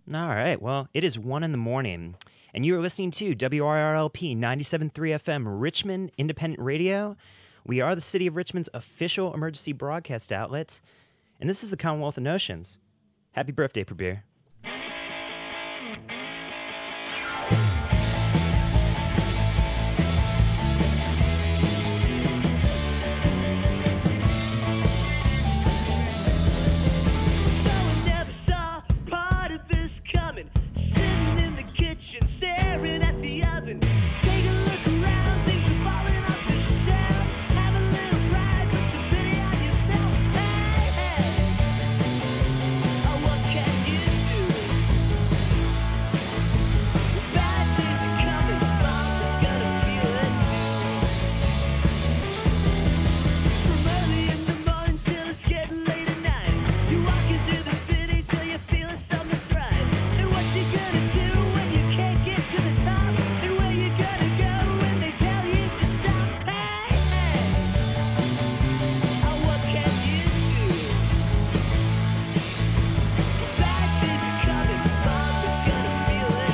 All right. Well, it is 1 in the morning, and you are listening to WRLP 97.3 FM, Richmond Independent Radio. We are the City of Richmond's official emergency broadcast outlet, and this is the Commonwealth of Notions. Happy birthday, Prabir. Sitting in the kitchen, staring at the oven. Take a look around, things are falling off the shelf. Have a little pride, put some pity on yourself. Hey, hey, oh, what can you do? The bad days are coming, Mama's gonna feel it too. From early in the morning till it's getting late at night, you're walking through the city till you feel something's right. What you gonna do when you can't get to the top? And where you gonna go when they tell you to stop? Hey, hey, oh, what can you do? Bad days are coming, Mama's gonna feel it.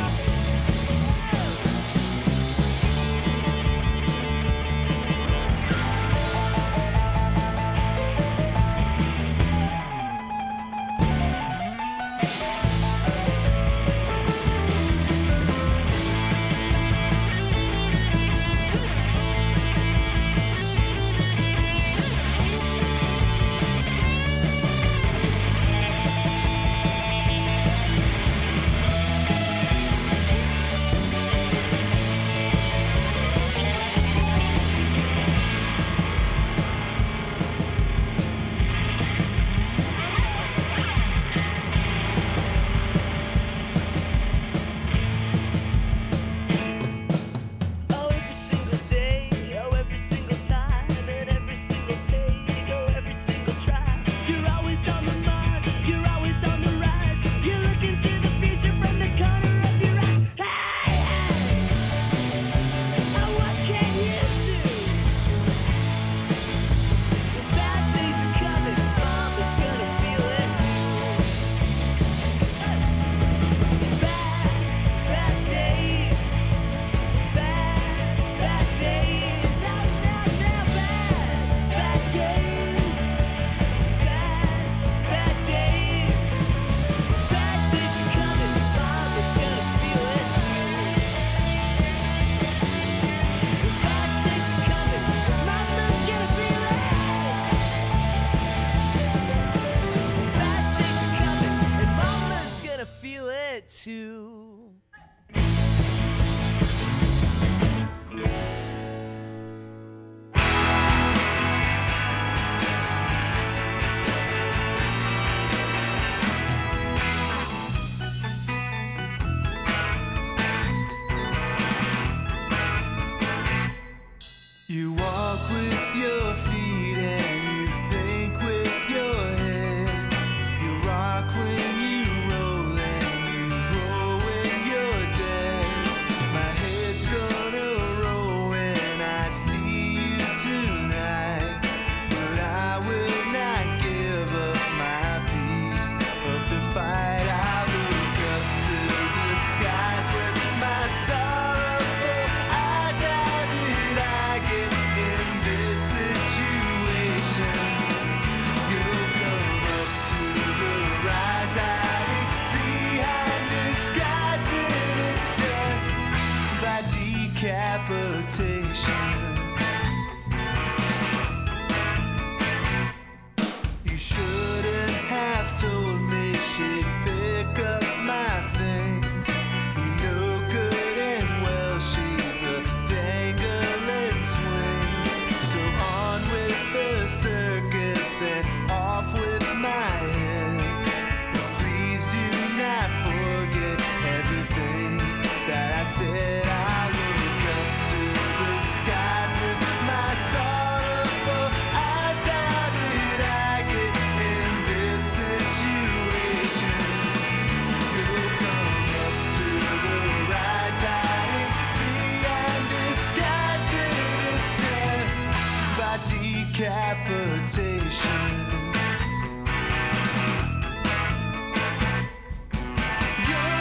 Feel it too. You walk with your feet and you think with your head. You rock when you roll and you roll when you're dead. My head's gonna roll when I see you tonight, but I will not give up my piece of the fight. I look up to the skies with my sorrowful eyes. How did I get in this situation? You'll come up to the rise hiding behind disguise when it's done by decapitation. You shouldn't have told me she'd pick up my things. You know good and well she's a dangling swing. So on with the circus and off with my head. Please do not forget everything that I said. I look up to the skies with my sorrowful eyes. How did I get in this situation? You'll come up to the rise hiding behind disguise when it's done by decapitation. You're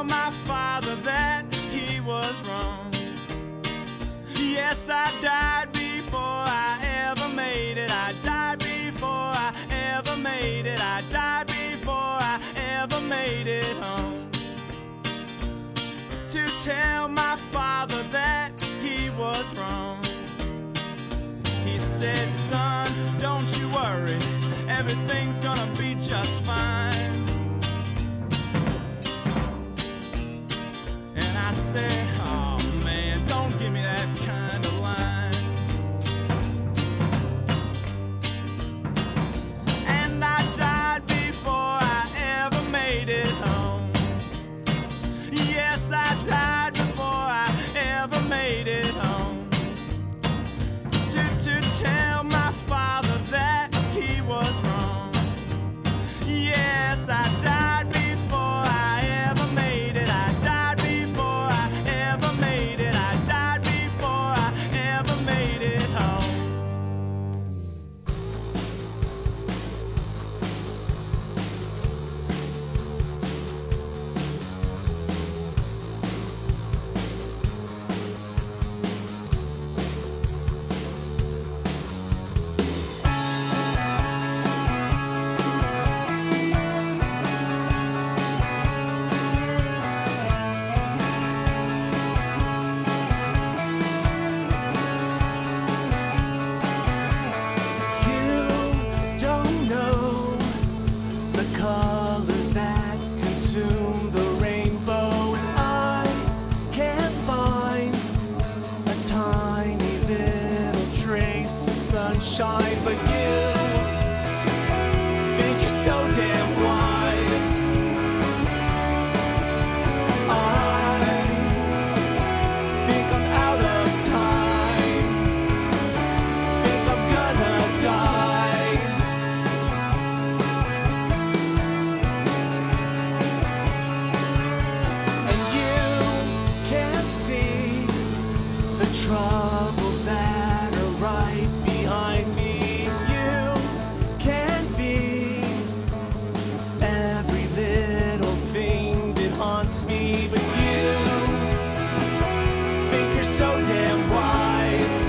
my father that he was wrong. Yes, I died before I ever made it. I died before I ever made it. I died before I ever made it home. To tell my father that he was wrong. He said, son, don't you worry, everything's gonna be just fine. And I said, oh man, don't give me that kind of line. And I died before I ever made it home. Yes, I died before I ever made it home. To tell my father that he was wrong. Yes, I died before I ever made it. I died before I ever made it. I died before I ever made it home. You don't know the colors that consume the rainbow, and I can't find a tiny little trace of sunshine, but you think you're so damn wise. I think I'm out of time. Think I'm gonna die. And you can't see the troubles that are right behind me. You can't be every little thing that haunts me, but you think you're so damn wise.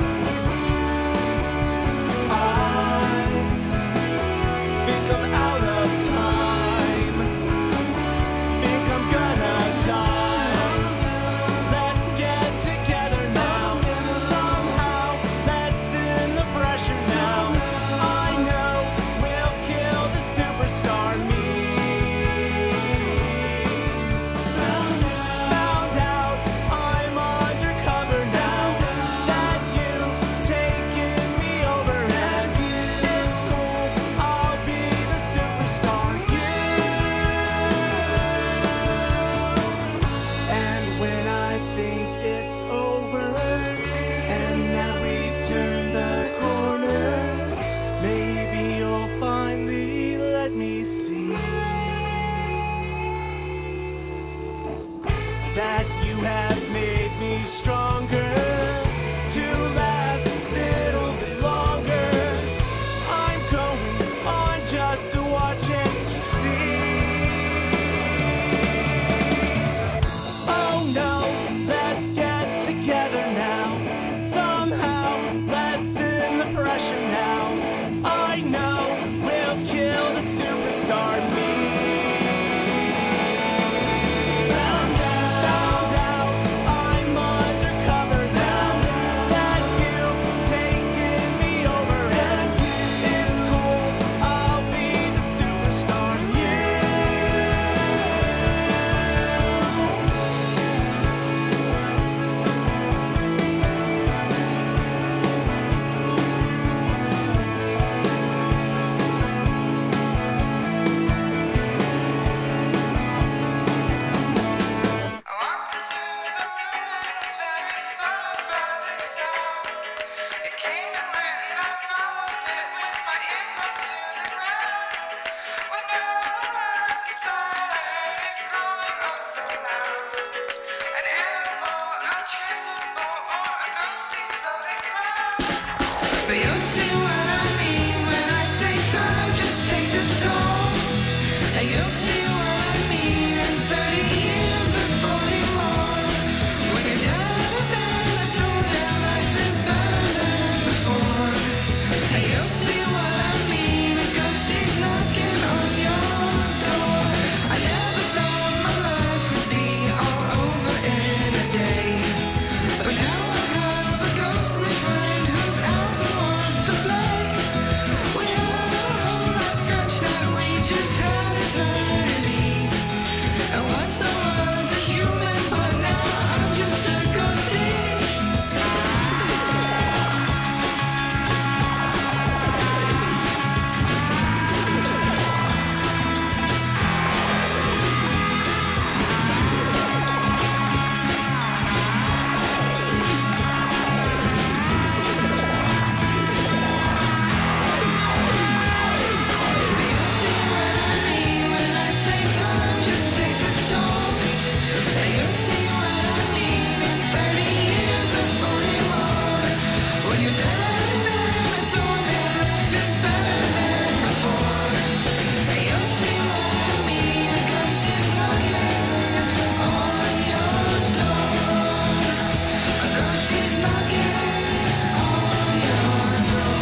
I think I'm out of time. Think I'm gonna die. Let's get together now. Somehow lessen the pressure now. I know we'll kill the superstar me. Found out I'm undercover now. That you've taken me over, and it's cool. I'll be the superstar. And when I think it's over, and that we've turned the corner, maybe you'll finally let me see that you have made me stronger to last a little bit longer. I'm going on just to watch and see. Oh no, let's get together now. Somehow lessen the pressure now. I know we'll kill the superstar me. Found out I'm undercover now. That you've taken me over, and it's cool. I'll be the superstar. see what I mean. A ghost is knocking on your door. I never thought my life would be all over in a day, but now I have a ghostly friend whose album wants to play. We had a whole lot stretch that we just had eternity. And once I was a human, but now I'm just a ghosty. But you see what I mean when I say time just takes its toll. And you see what I mean in 30 years of booty more. When you're dead and adored and life is better than before. And you see what I mean, a ghost is knocking on your door. A ghost is knocking on your door.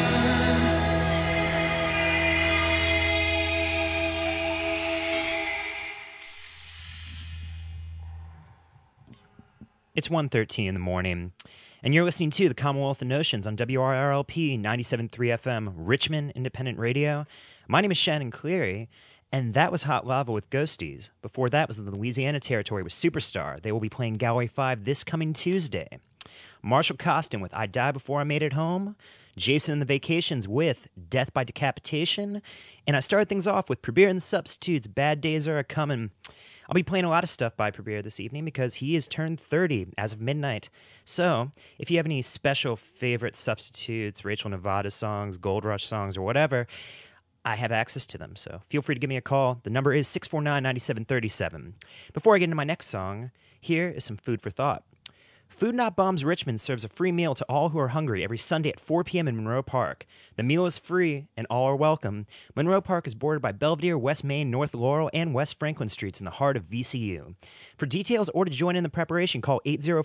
It's 1:13 in the morning, and you're listening to the Commonwealth of Notions on WRLP 97.3 FM, Richmond Independent Radio. My name is Shannon Cleary, and that was Hot Lava with Ghosties. Before that was the Louisiana Territory with Superstar. They will be playing Galway 5 this coming Tuesday. Marshall Costin with I Die Before I Made It Home. Jason and the Vacations with Death by Decapitation. And I started things off with Prabir and the Substitutes, Bad Days Are A-Comin'. I'll be playing a lot of stuff by Prabir this evening because he is turned 30 as of midnight. So, if you have any special favorite Substitutes, Rachel Nevada songs, Gold Rush songs, or whatever, I have access to them. So, feel free to give me a call. The number is 649-9737. Before I get into my next song, here is some food for thought. Food Not Bombs Richmond serves a free meal to all who are hungry every Sunday at 4 p.m. in Monroe Park. The meal is free and all are welcome. Monroe Park is bordered by Belvedere, West Main, North Laurel, and West Franklin Streets in the heart of VCU. For details or to join in the preparation, call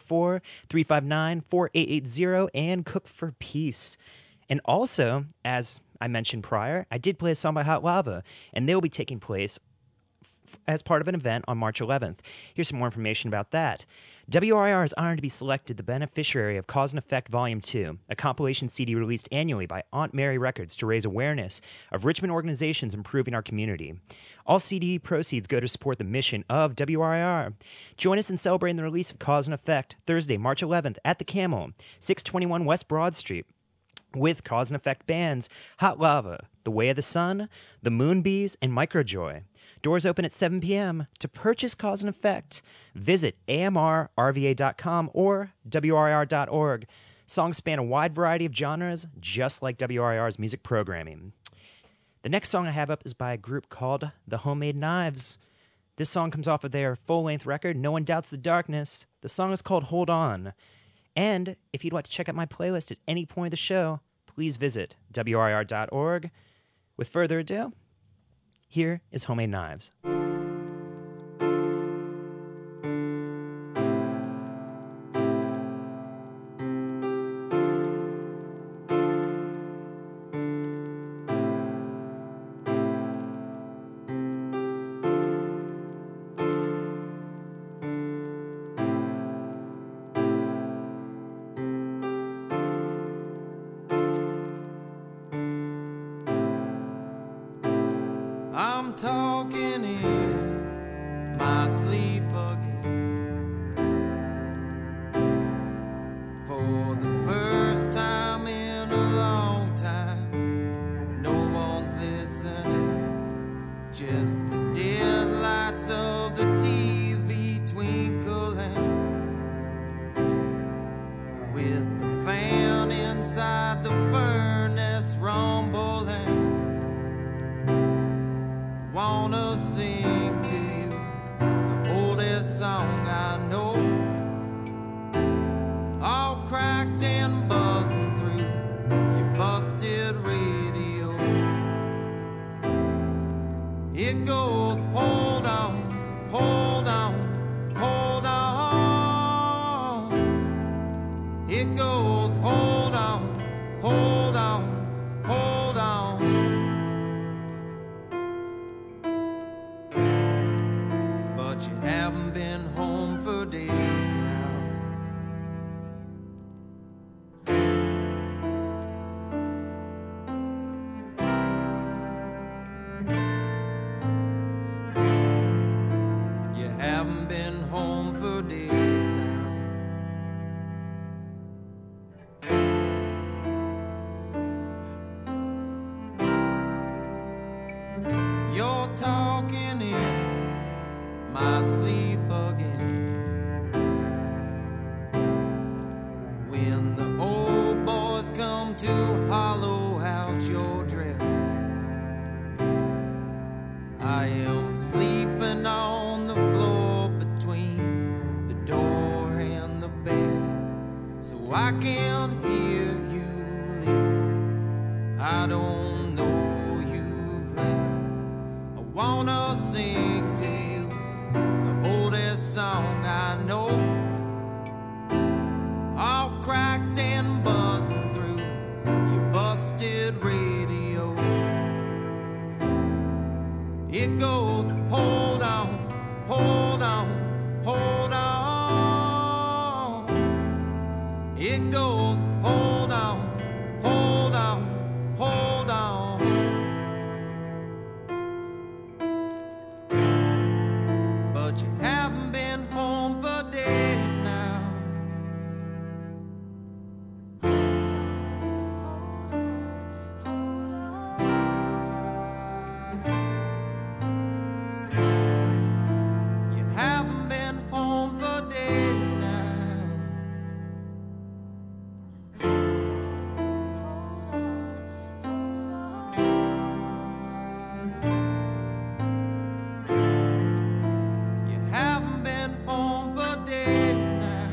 804-359-4880 and cook for peace. And also, as I mentioned prior, I did play a song by Hot Lava, and they will be taking place as part of an event on March 11th. Here's some more information about that. WRIR is honored to be selected the beneficiary of Cause and Effect Volume 2, a compilation CD released annually by Aunt Mary Records to raise awareness of Richmond organizations improving our community. All CD proceeds go to support the mission of WRIR. Join us in celebrating the release of Cause and Effect Thursday, March 11th at the Camel, 621 West Broad Street, with Cause and Effect bands Hot Lava, The Way of the Sun, The Moonbees, and Microjoy. Doors open at 7 p.m. To purchase Cause and Effect, visit amrrva.com or wrir.org. Songs span a wide variety of genres, just like WRIR's music programming. The next song I have up is by a group called The Homemade Knives. This song comes off of their full-length record, No One Doubts the Darkness. The song is called Hold On. And if you'd like to check out my playlist at any point of the show, please visit wrir.org. With further ado, here is Homemade Knives. I'm talking in my sleep again for the first time in a long time. No one's listening, just the dead lights of the TV twinkling with the fan inside the furnace rumbling. Wanna sing to you the oldest song I know, all cracked and buzzing through your busted radio. It goes, hold on, hold on, hold on. It goes, hold on, hold on, hold on. You're talking in my sleep again. When the old boys come to hollow out your dress, I am sleeping on the floor between the door and the bed, so I can hear you leave. I don't know you've left. I wanna sing to you the oldest song I know, all cracked and buzzing through your busted radio. It goes, hold on, hold on, hold on. It goes, hold on, hold on, hold on. But you haven't been home for days now. You haven't been home for days now. You haven't been home for days now.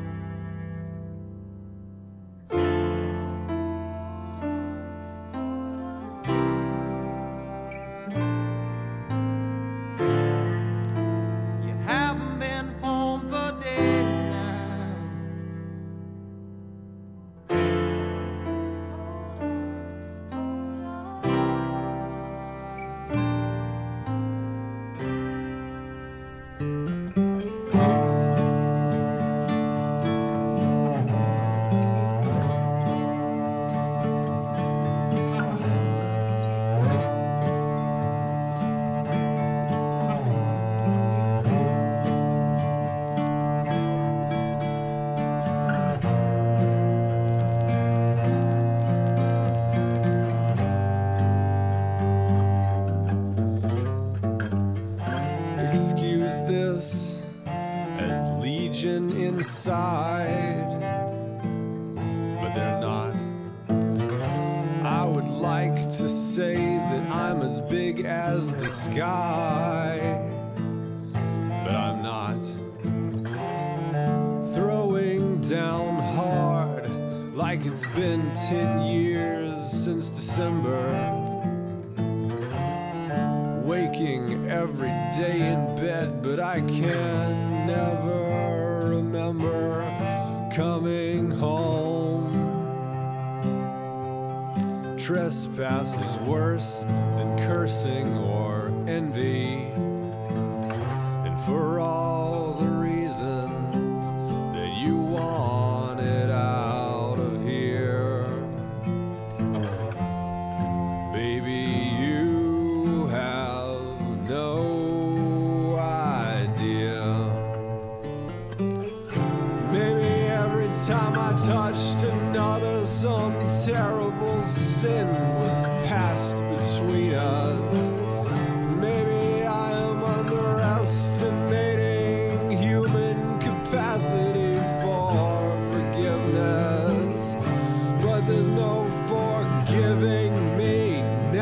You haven't been home for days now. Excuse this as legion inside, but they're not. I would like to say that I'm as big as the sky, but I'm not. Throwing down hard like it's been 10 years since December. Waking every day in bed, but I can never remember coming home. Trespass is worse than cursing or envy, and for all the reasons that you wanted out of here, baby, you have no idea. Maybe every time I touched another, some terrible sin was passed between us. Maybe I am underestimating human capacity for forgiveness, but there's no forgiving me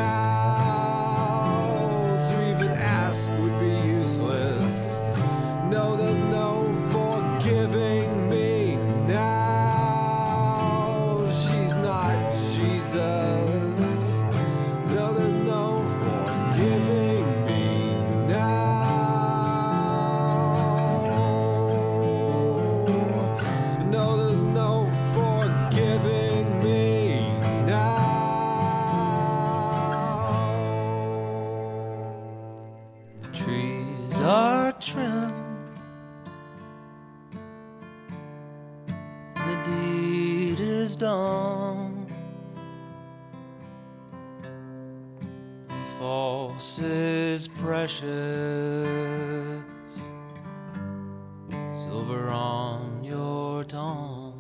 now. To even ask would be useless. No, there's no forgiving me now. She's not Jesus. No, there's no forgiving me now. No, there's no forgiving me now. The trees are trimmed, the deed is done. False is precious, silver on your tongue.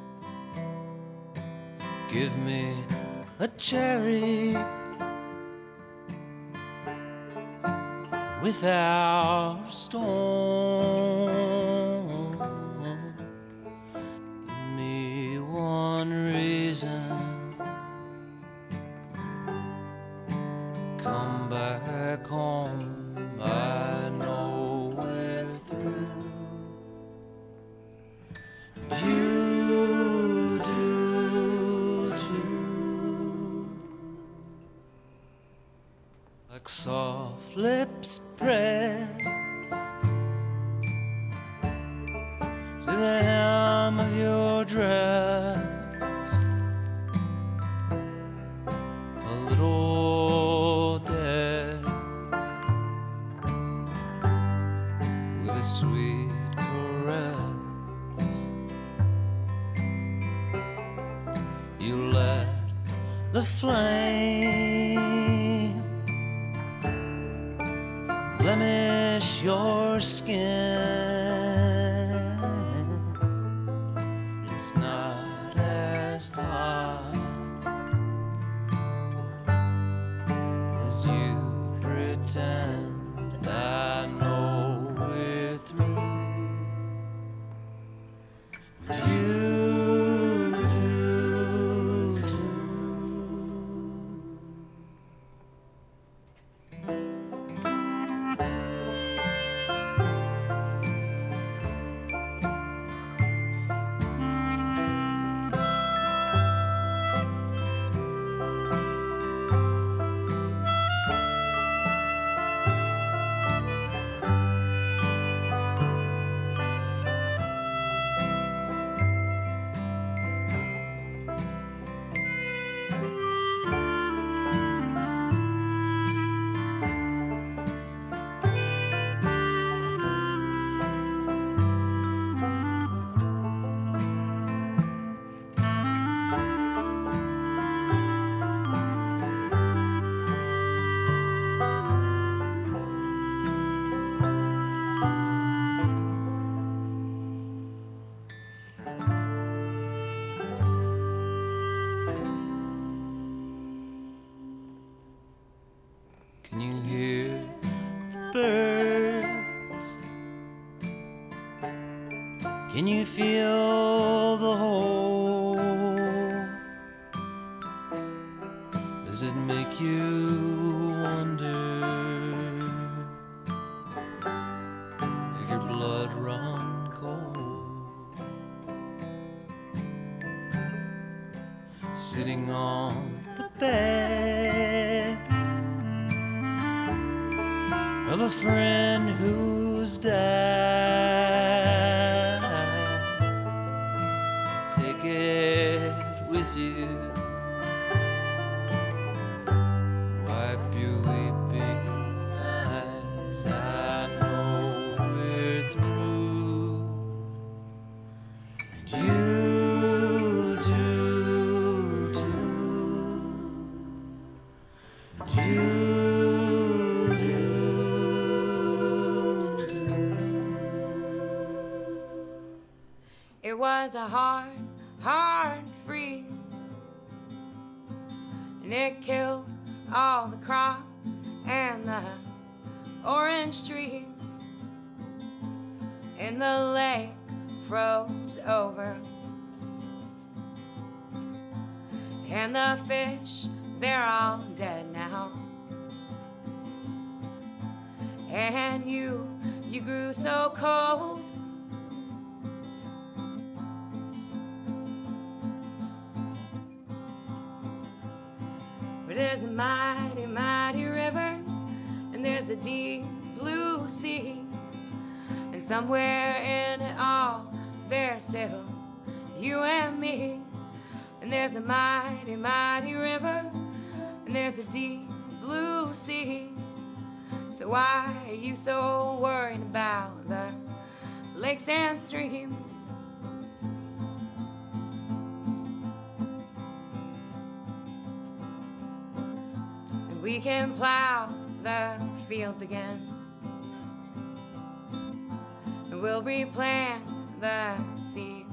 Give me a cherry without a storm. Give me one reason, come back home. I know we're through. You do too. Like soft lips pressed to the hem of your dress, a little dead with a sweet caress. You let the flame blemish your skin. It's not as hot as you pretend. I know we're through. But you do too. Can you hear the birds? Can you feel the whole? Does it make you wonder? Make your blood run cold? Sitting on the bed of a friend who's died. Take it with you. Wipe your weeping eyes. I know we're through. And you do too. And you It was a hard, hard freeze, and it killed all the crops and the orange trees, and the lake froze over, and the fish, they're all dead now, and you grew so cold. But there's a mighty, mighty river, and there's a deep blue sea, and somewhere in it all, there's still you and me. And there's a mighty, mighty river, and there's a deep blue sea. So why are you so worried about the lakes and streams? We can plow the fields again, and we'll replant the seeds,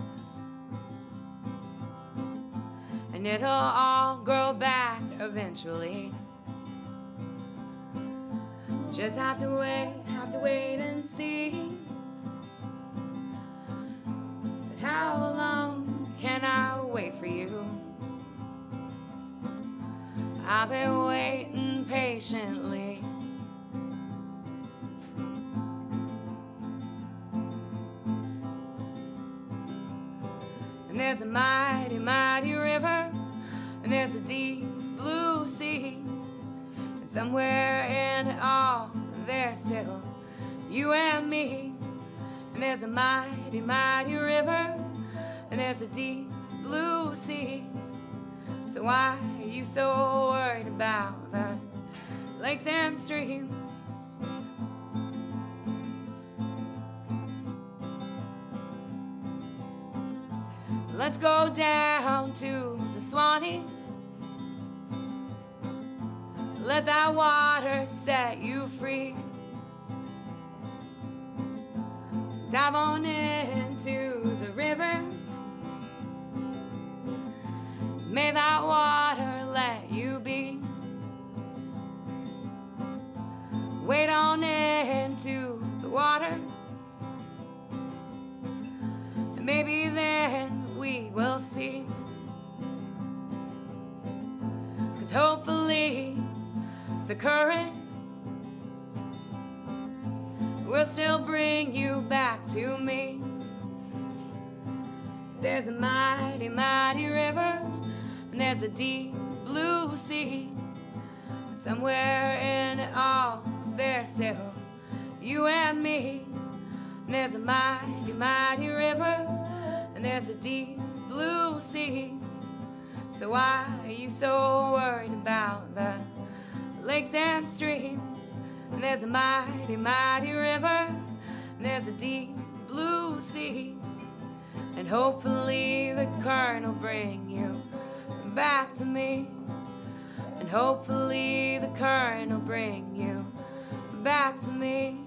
and it'll all grow back eventually. Just have to wait and see. But how long can I wait for you? I've been waiting patiently. And there's a mighty, mighty river, and there's a deep blue sea. And somewhere in it all, there's still you and me. And there's a mighty, mighty river, and there's a deep blue sea. So why are you so worried about the lakes and streams? Let's go down to the Swanee. Let that water set you free. Dive on into the river. May that water let you be. Wade on into the water. And maybe then we will see. 'Cause hopefully the current will still bring you back to me. There's a mighty, mighty river, and there's a deep blue sea. Somewhere in it all, there's still you and me. And there's a mighty, mighty river, and there's a deep blue sea. So why are you so worried about the lakes and streams? And there's a mighty, mighty river, and there's a deep blue sea. And hopefully the current will bring you back to me. And hopefully the current will bring you back to me.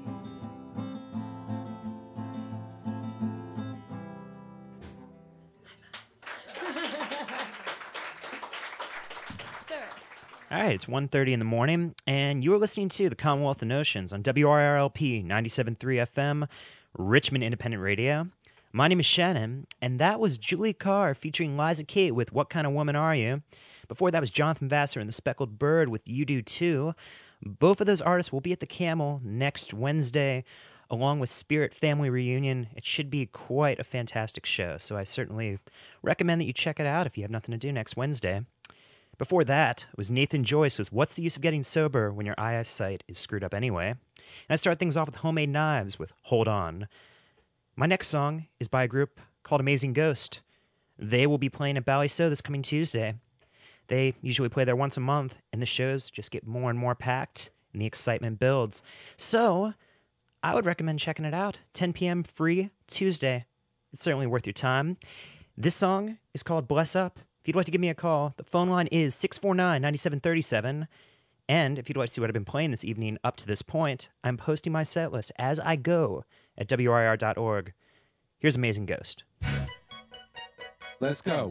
All right, it's 1:30 in the morning, and you are listening to the Commonwealth of Notions on WRLP 97.3 FM, Richmond Independent Radio. My name is Shannon, and that was Julie Carr featuring Liza Kate with What Kind of Woman Are You? Before that was Jonathan Vassar and the Speckled Bird with You Do Too. Both of those artists will be at the Camel next Wednesday, along with Spirit Family Reunion. It should be quite a fantastic show, so I certainly recommend that you check it out if you have nothing to do next Wednesday. Before that was Nathan Joyce with What's the Use of Getting Sober When Your Eyesight is Screwed Up Anyway? And I start things off with Homemade Knives with Hold On. My next song is by a group called Amazing Ghost. They will be playing at Ballysoe this coming Tuesday. They usually play there once a month, and the shows just get more and more packed, and the excitement builds. So, I would recommend checking it out. 10 p.m. free Tuesday. It's certainly worth your time. This song is called Bless Up. If you'd like to give me a call, the phone line is 649-9737. And if you'd like to see what I've been playing this evening up to this point, I'm posting my set list as I go at WRIR.org. Here's Amazing Ghost. Let's go.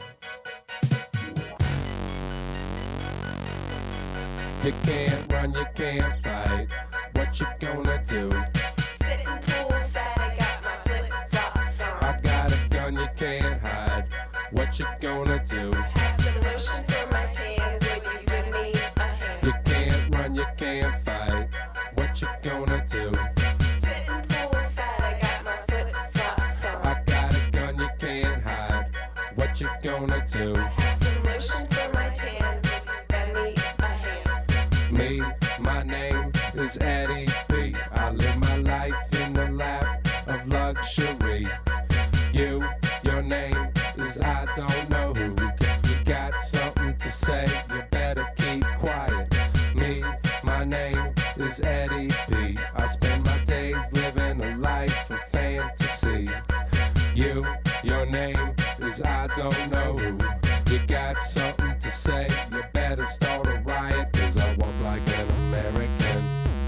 You can't run, you can't fight. What you gonna do? Sitting poolside, I got my flip-flops on. I got a gun, you can't hide. What you gonna do? Have some lotion for my tan, would you give me a hand? You can't run, you can't fight. What you gonna do? Sitting poolside, I got my flip-flops on. I got a gun, you can't hide. What you gonna do? Have some lotion for my tan, would you give me a hand? Me, my name is Eddie B. I live my life in the lap of luxury. You, your name is I don't know who. You got something to say, you better keep quiet. Me, my name is Eddie B. I spend my days living a life of fantasy. You, your name is I don't know who. You got something to say, you better start a riot. 'Cause I walk like an American,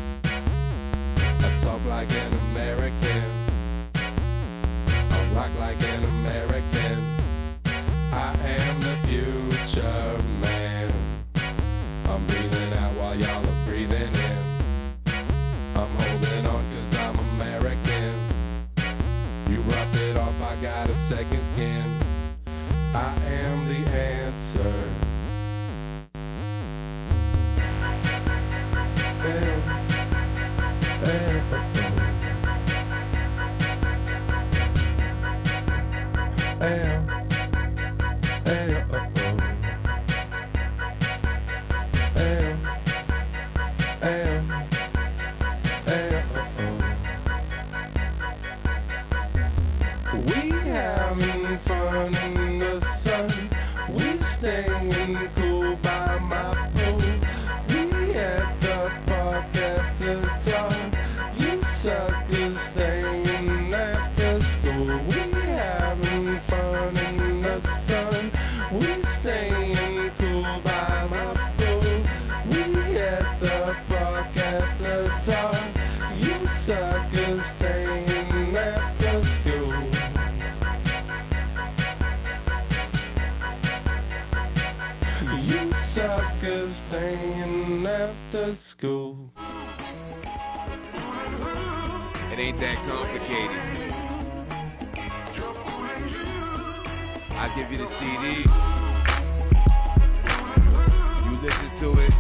I talk like an American, I rock like an American. I am the future man. I'm breathing out while y'all are breathing in. staying cool by my pool. We at the park after dark. You suckers staying after school. We having fun in the sun. We staying cool by my pool. We at the park after dark. You suckers staying after school. You suckers staying after school. It ain't that complicated. I'll give you the CD. You listen to it,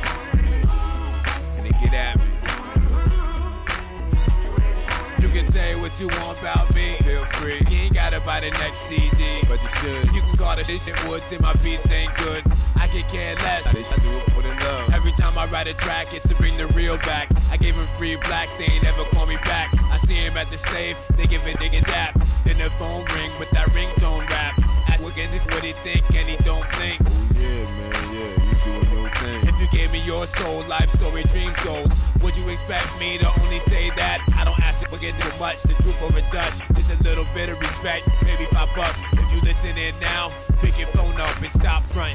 and then get at me. You can say what you want about me, feel free. You ain't gotta buy the next CD, but you should. You can call the shit woods and my beats ain't good. I can care less, I do it for the love. Every time I write a track, it's to bring the real back. I gave him free black, they ain't never call me back. I see him at the safe, they give a nigga dap. Then the phone ring with that ringtone rap. Ask this what he think and he don't think. Oh yeah, man, yeah, you doing your thing. If you gave me your soul, life story, dream goals, would you expect me to only say that? I don't ask it, forget too much, the truth over Dutch. Just a little bit of respect, maybe $5. If you listen in now, pick your phone up and stop fronting.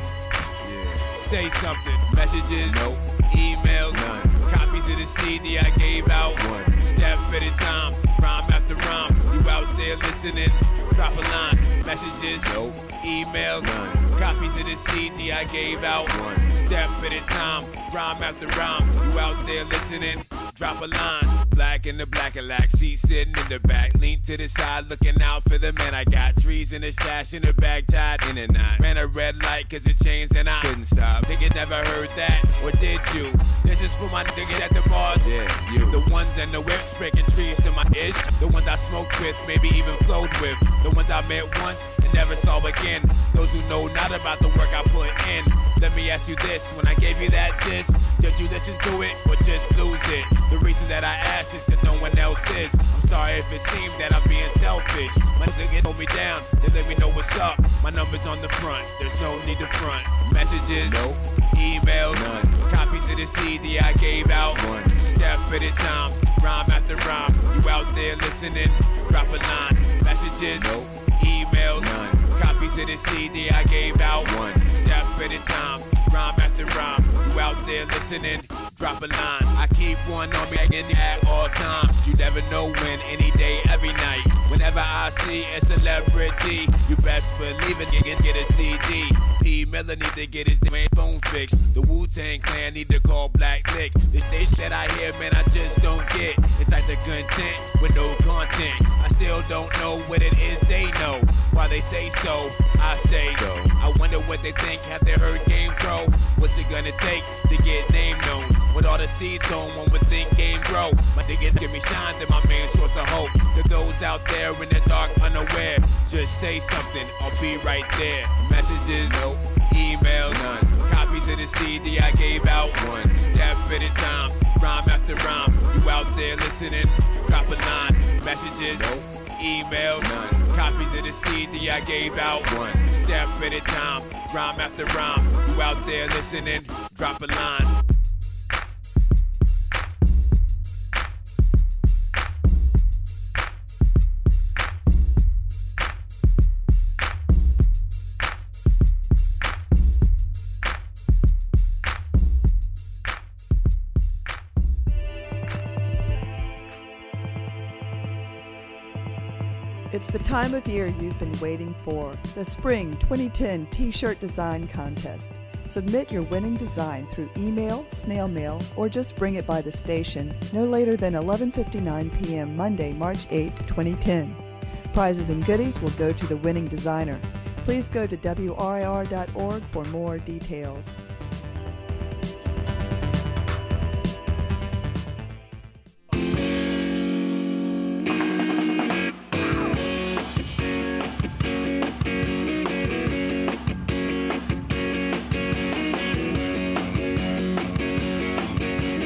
Say something. Messages, nope. Emails, none. Copies of the CD I gave out, one. Step at a time, rhyme after rhyme. You out there listening, drop a line. Messages, nope. Emails, none. Copies of the CD I gave out, one. Step at a time, rhyme after rhyme. You out there listening, drop a line. Black in the black and lack, seat sitting in the back. Lean to the side, looking out for the man I got. Trees in the stash, in the bag, tied in a knot. Ran a red light, cause it changed and I couldn't stop. Think you never heard that, or did you? This is for my niggas at the bars. Yeah, you. The ones in the whips, breaking trees to my ish. The ones I smoked with, maybe even flowed with. The ones I met once and never saw again. Those who know not about the work I put in. Let me ask you this, when I gave you that disc, did you listen to it or just lose it? The reason that I asked is cause no one else is. I'm sorry if it seemed that I'm being selfish. My niggas hold me down, they let me know what's up. My number's on the front, there's no need to front. Messages, nope. Emails, none. Copies of the CD I gave out, one. Step at a time, rhyme after rhyme. You out there listening, drop a line. Messages, nope. Emails, none. Copies of the CD I gave out, one. Step at a time, rhyme after rhyme. You out there listening, drop a line. I keep one on me at all times. You never know when, any day, every night. Whenever I see a celebrity, you best believe it, you can get a CD. P. Miller need to get his phone fixed. The Wu-Tang Clan need to call Black Lick. They said I hear, man, I just don't get. It's like the content with no content. I still don't know what it is they know. Why they say so, I say so. I wonder what they think, have they heard Game Pro? What's it gonna take to get name known? With all the seeds on, one would think game grow. My nigga give me shine, they're my main source of hope. To those out there in the dark, unaware, just say something, I'll be right there. Messages, nope. Emails, none. Copies of the CD I gave out, one. Step at a time, rhyme after rhyme. You out there listening, drop a line. Messages, nope. Emails, none. Copies of the CD I gave out, one. Step at a time, rhyme after rhyme. You out there listening, drop a line. It's the time of year you've been waiting for, the Spring 2010 T-Shirt Design Contest. Submit your winning design through email, snail mail, or just bring it by the station no later than 11:59 p.m. Monday, March 8, 2010. Prizes and goodies will go to the winning designer. Please go to WRIR.org for more details.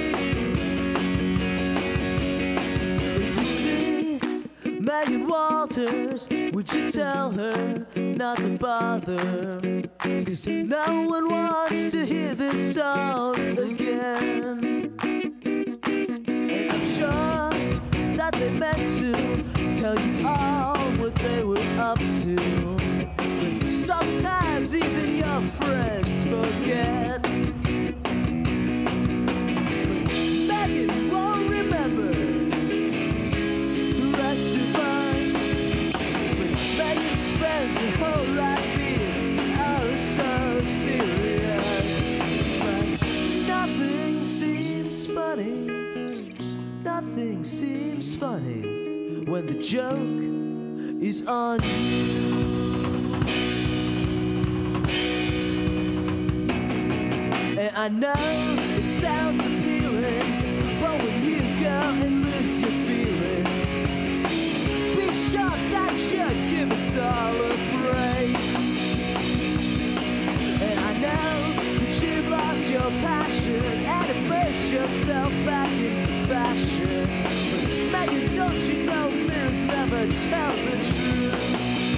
Maggie Walter Walters, would you tell her not to bother? 'Cause no one wants to hear this song again. And I'm sure that they meant to tell you all what they were up to. But sometimes even your friends forget. But Megan won't remember the rest of us. But Megan spends her whole life being oh so serious. But nothing seems funny. Nothing seems funny when the joke is on you. And I know it sounds appealing, but when you go and lose your feelings, be sure that you give us all a break. And I know that you've lost your passion and embrace yourself back into fashion. But Megan, don't you know mirrors never tell the truth?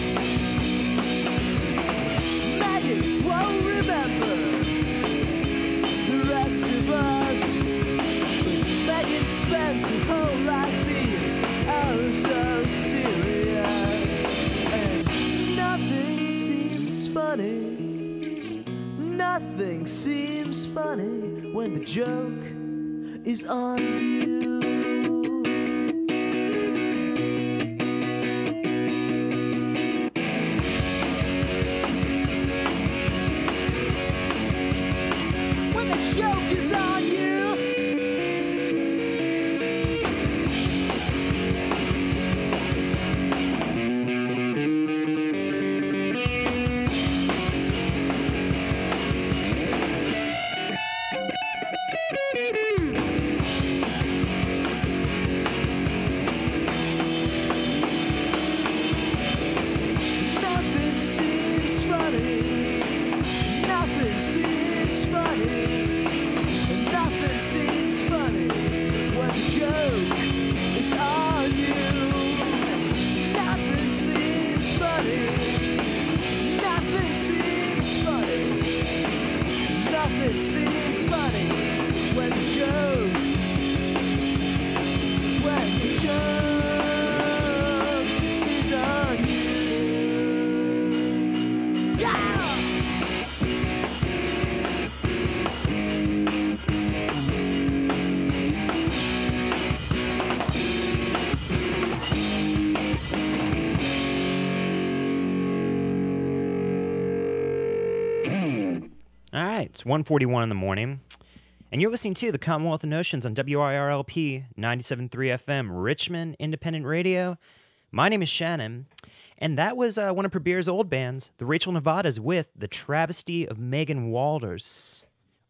Megan won't remember the rest of us. But Megan spends her whole life being oh so serious. And nothing seems funny. Nothing seems funny when the joke is on you. When the joke is on you. Nothing seems funny. Nothing seems funny. Nothing seems funny when the joke is on you. Nothing seems funny. Nothing seems funny. Nothing seems funny when the joke is on you. Yeah! All right, it's 1:41 in the morning, and you're listening to the Commonwealth of Notions on WIRLP 97.3 FM, Richmond Independent Radio. My name is Shannon, and that was one of Prebeer's old bands, the Rachel Nevadas, with The Travesty of Megan Walters.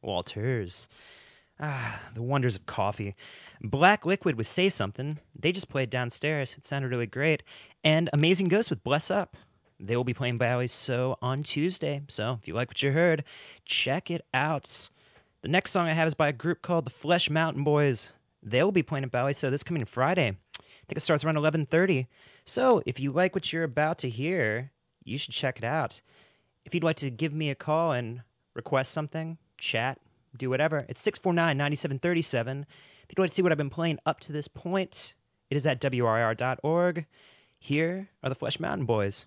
The wonders of coffee. Black Liquid with Say Something. They just played downstairs. It sounded really great. And Amazing Ghost with Bless Up. They will be playing Bowie So on Tuesday. So if you like what you heard, check it out. The next song I have is by a group called the Flesh Mountain Boys. They will be playing at Bowie So this coming Friday. I think it starts around 11:30. So if you like what you're about to hear, you should check it out. If you'd like to give me a call and request something, chat, do whatever, it's 649-9737. If you'd like to see what I've been playing up to this point, it is at WRIR.org. Here are the Flesh Mountain Boys.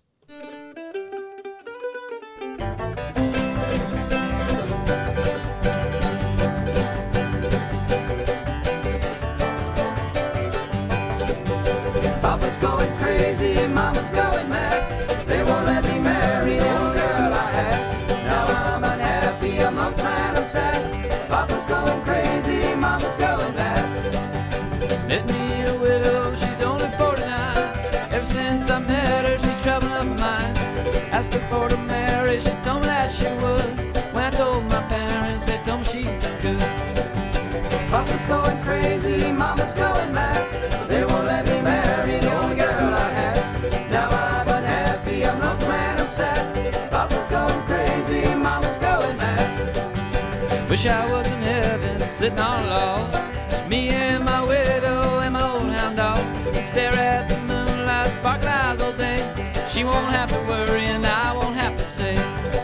Papa's going crazy and Mama's going mad. They won't let me marry the only girl I had. Now I'm unhappy, I'm lost and I'm sad. Papa's going crazy, Mama's going mad. Met me a widow, she's only 49. Ever since I met her, she's troubling up my mind. Asked her for to marry, she told me that she would. When I told my parents, they told me she's not good. Papa's going crazy, Mama's going mad. They won't let me marry the only girl I had. Now I'm unhappy, I'm lost and I'm sad. Papa's going crazy, Mama's going mad. Wish I was in heaven, sitting on a log. Just me and my widow and my old hound dog. We stare at the moonlight sparkle eyes all day. She won't have to worry and I won't have to say.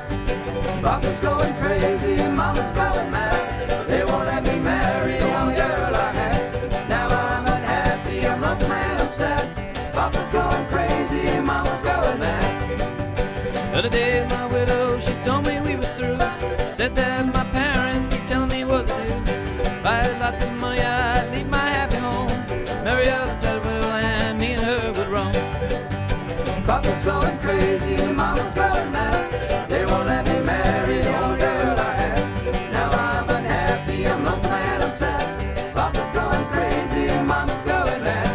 Papa's going crazy and Mama's going mad. They won't let me marry the only girl I had. Now I'm unhappy, I'm lonesome and I'm sad. Papa's going crazy and Mama's going mad. The other day my widow, she told me we was through. Said that my parents keep telling me what to do. If I had lots of money I'd leave my happy home, marry up Tedwell and me and her would roam. Papa's going crazy and Mama's going mad. They won't let me marry the only girl I had. Now I'm unhappy, I'm lonesome and I'm sad. Papa's going crazy and Mama's going mad.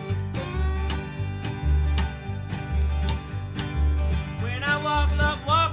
Walk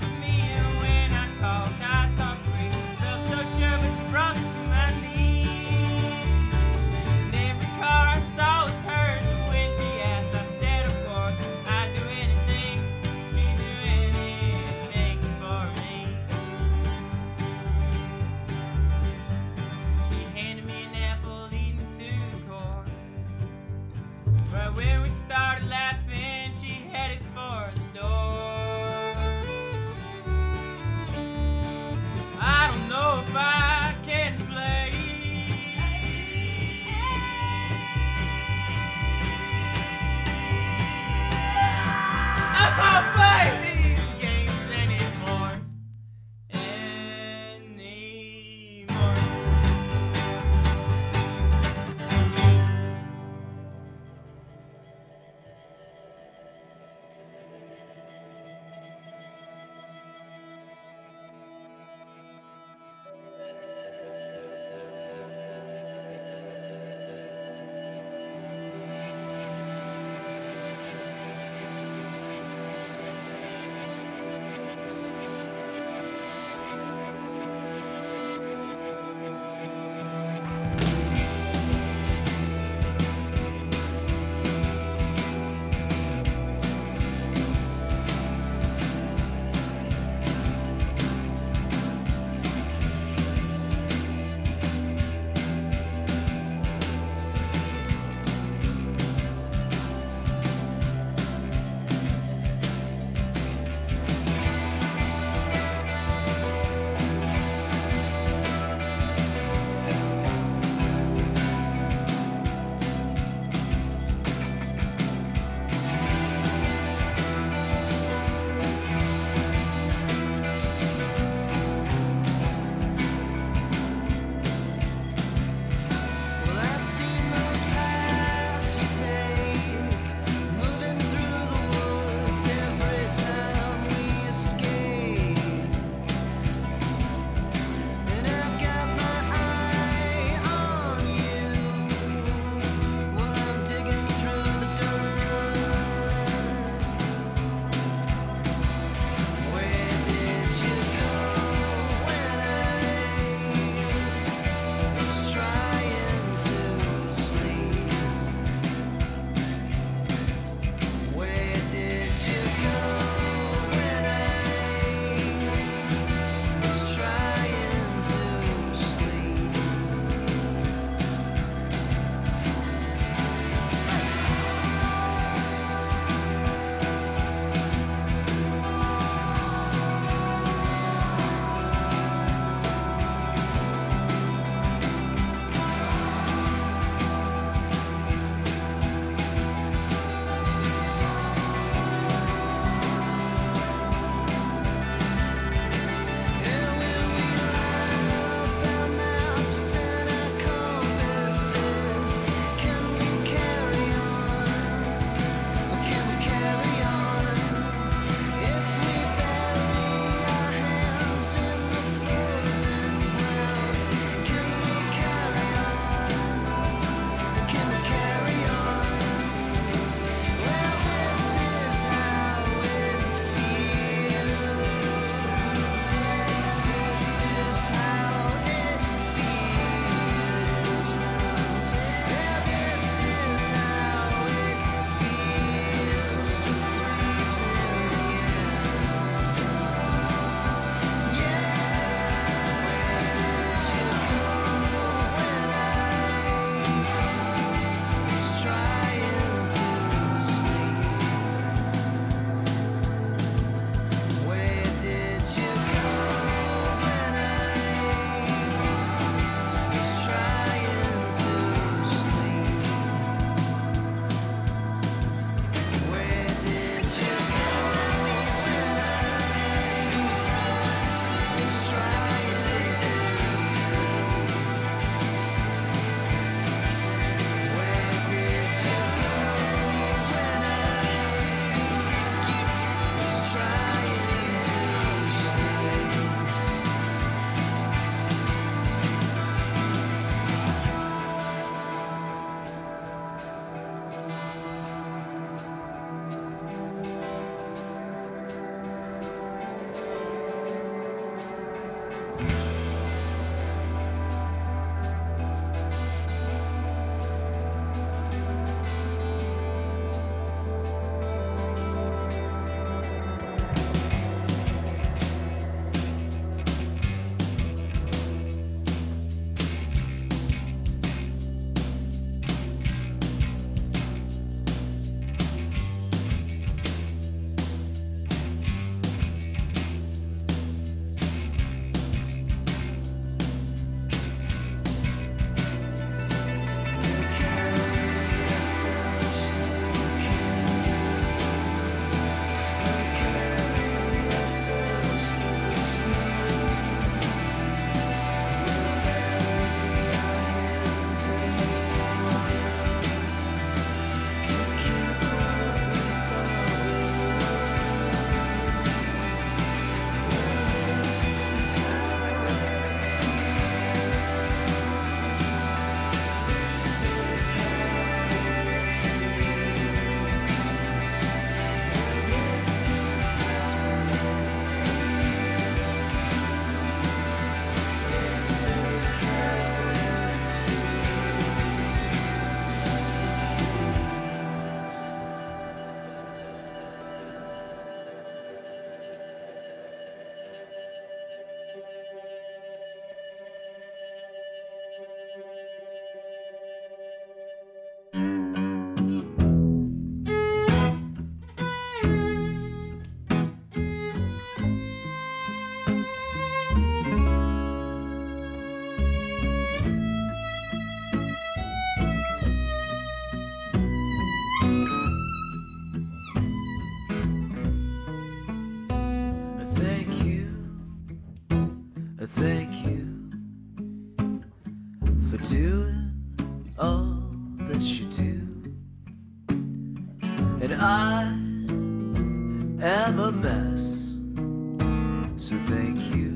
am a mess. So thank you.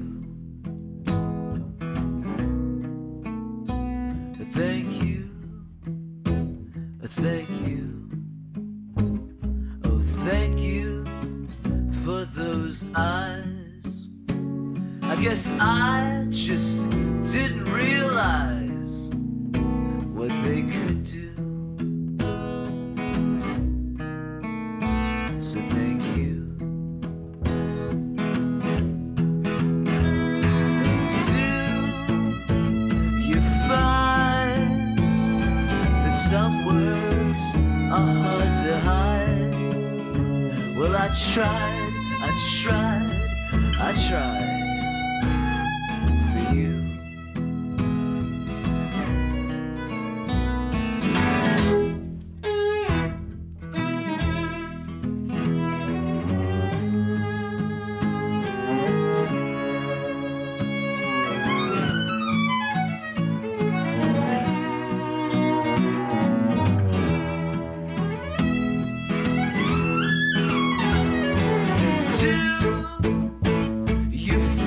Thank you. Thank you. Oh, thank you for those eyes. I guess I just didn't realize what they could do. So thank you. Do you find that some words are hard to hide? Well, I tried for you. Do you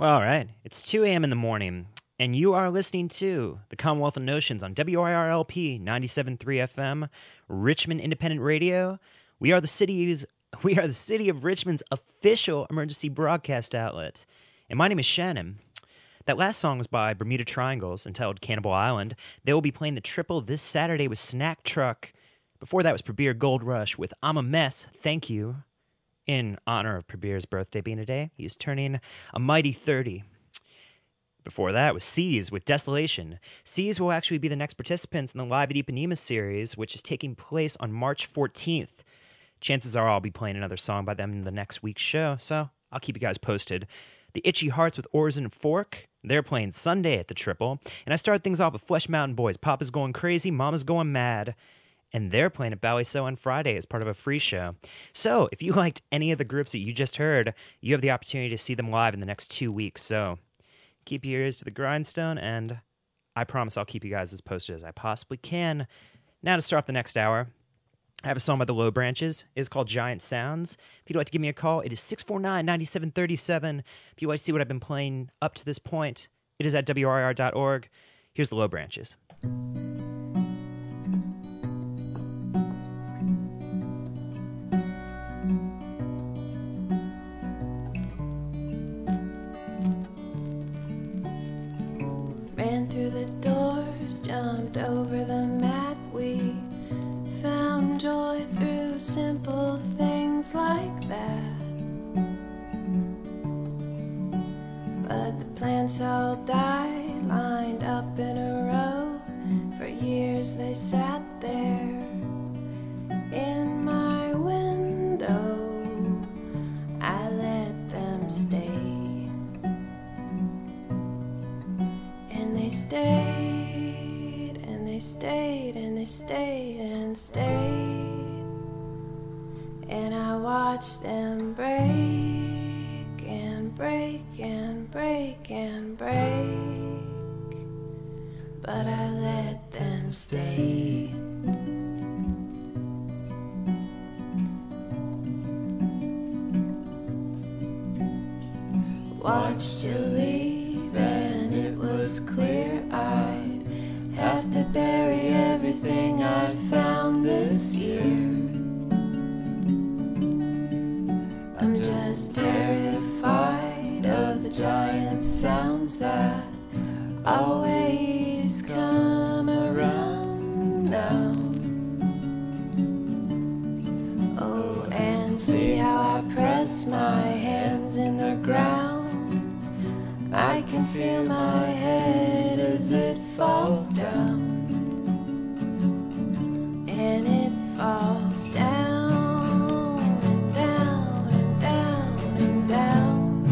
Well, all right. It's 2 a.m. in the morning, and you are listening to the Commonwealth of Notions on WIRLP 97.3 FM, Richmond Independent Radio. We are the city of Richmond's official emergency broadcast outlet. And my name is Shannon. That last song was by Bermuda Triangles, entitled Cannibal Island. They will be playing the triple this Saturday with Snack Truck. Before that was Prabir Gold Rush with I'm a Mess, Thank You. In honor of Prabir's birthday being today, he's turning a mighty 30. Before that was Seas with Desolation. Seas will actually be the next participants in the Live at Ipanema series, which is taking place on March 14th. Chances are I'll be playing another song by them in the next week's show, so I'll keep you guys posted. The Itchy Hearts with Oars and Fork, they're playing Sunday at the Triple. And I start things off with Flesh Mountain Boys. Papa's Going Crazy, Mama's Going Mad. And they're playing at Ballyso on Friday as part of a free show. So if you liked any of the groups that you just heard, you have the opportunity to see them live in the next 2 weeks. So keep your ears to the grindstone, and I promise I'll keep you guys as posted as I possibly can. Now to start off the next hour, I have a song by the Low Branches. It is called Giant Sounds. If you'd like to give me a call, it is 649-9737. If you'd like to see what I've been playing up to this point, it is at WRIR.org. Here's the Low Branches. Ran through the doors, jumped over the mat. We found joy through simple things like that. But the plants all died, lined up in a row. For years they sat there in my window. I let them stay. And they stayed, and they stayed, and they stayed, and stayed. And I watched them break, and break, and break, and break. But I let them stay. Watched you leave, and it was clear I'd have to bury everything I'd found this year. I'm just terrified of the giant sounds that always come around now. Oh, and see how I press my hands in the ground. I can feel my head as it falls down, and it falls down, and down, and down, and down,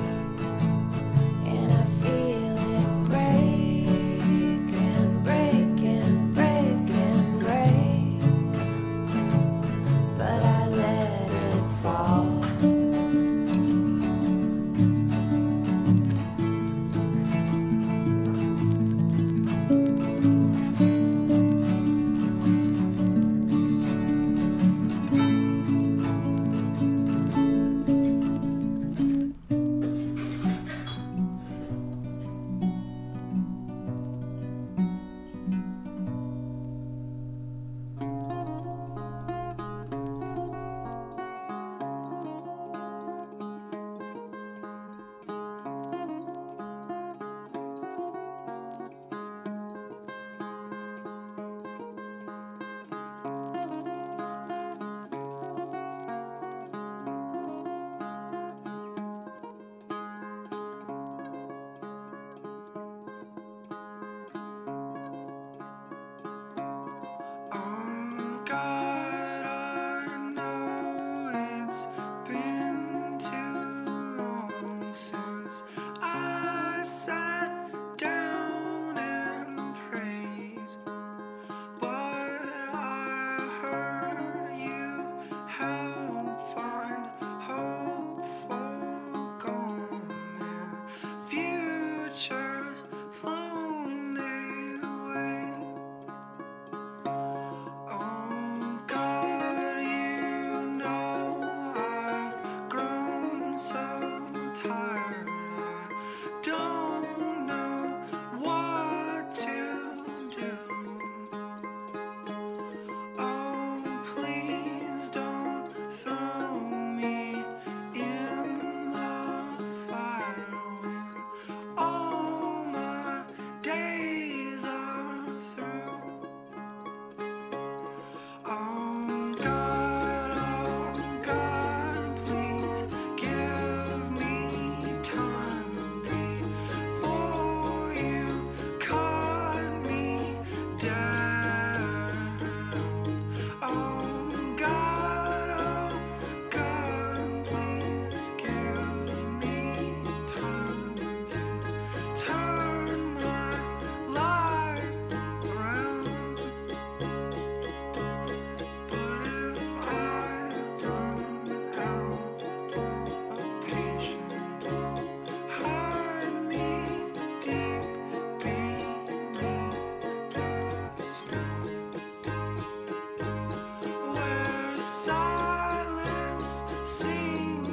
and I feel it break, and break, and break, and break, but I let it fall.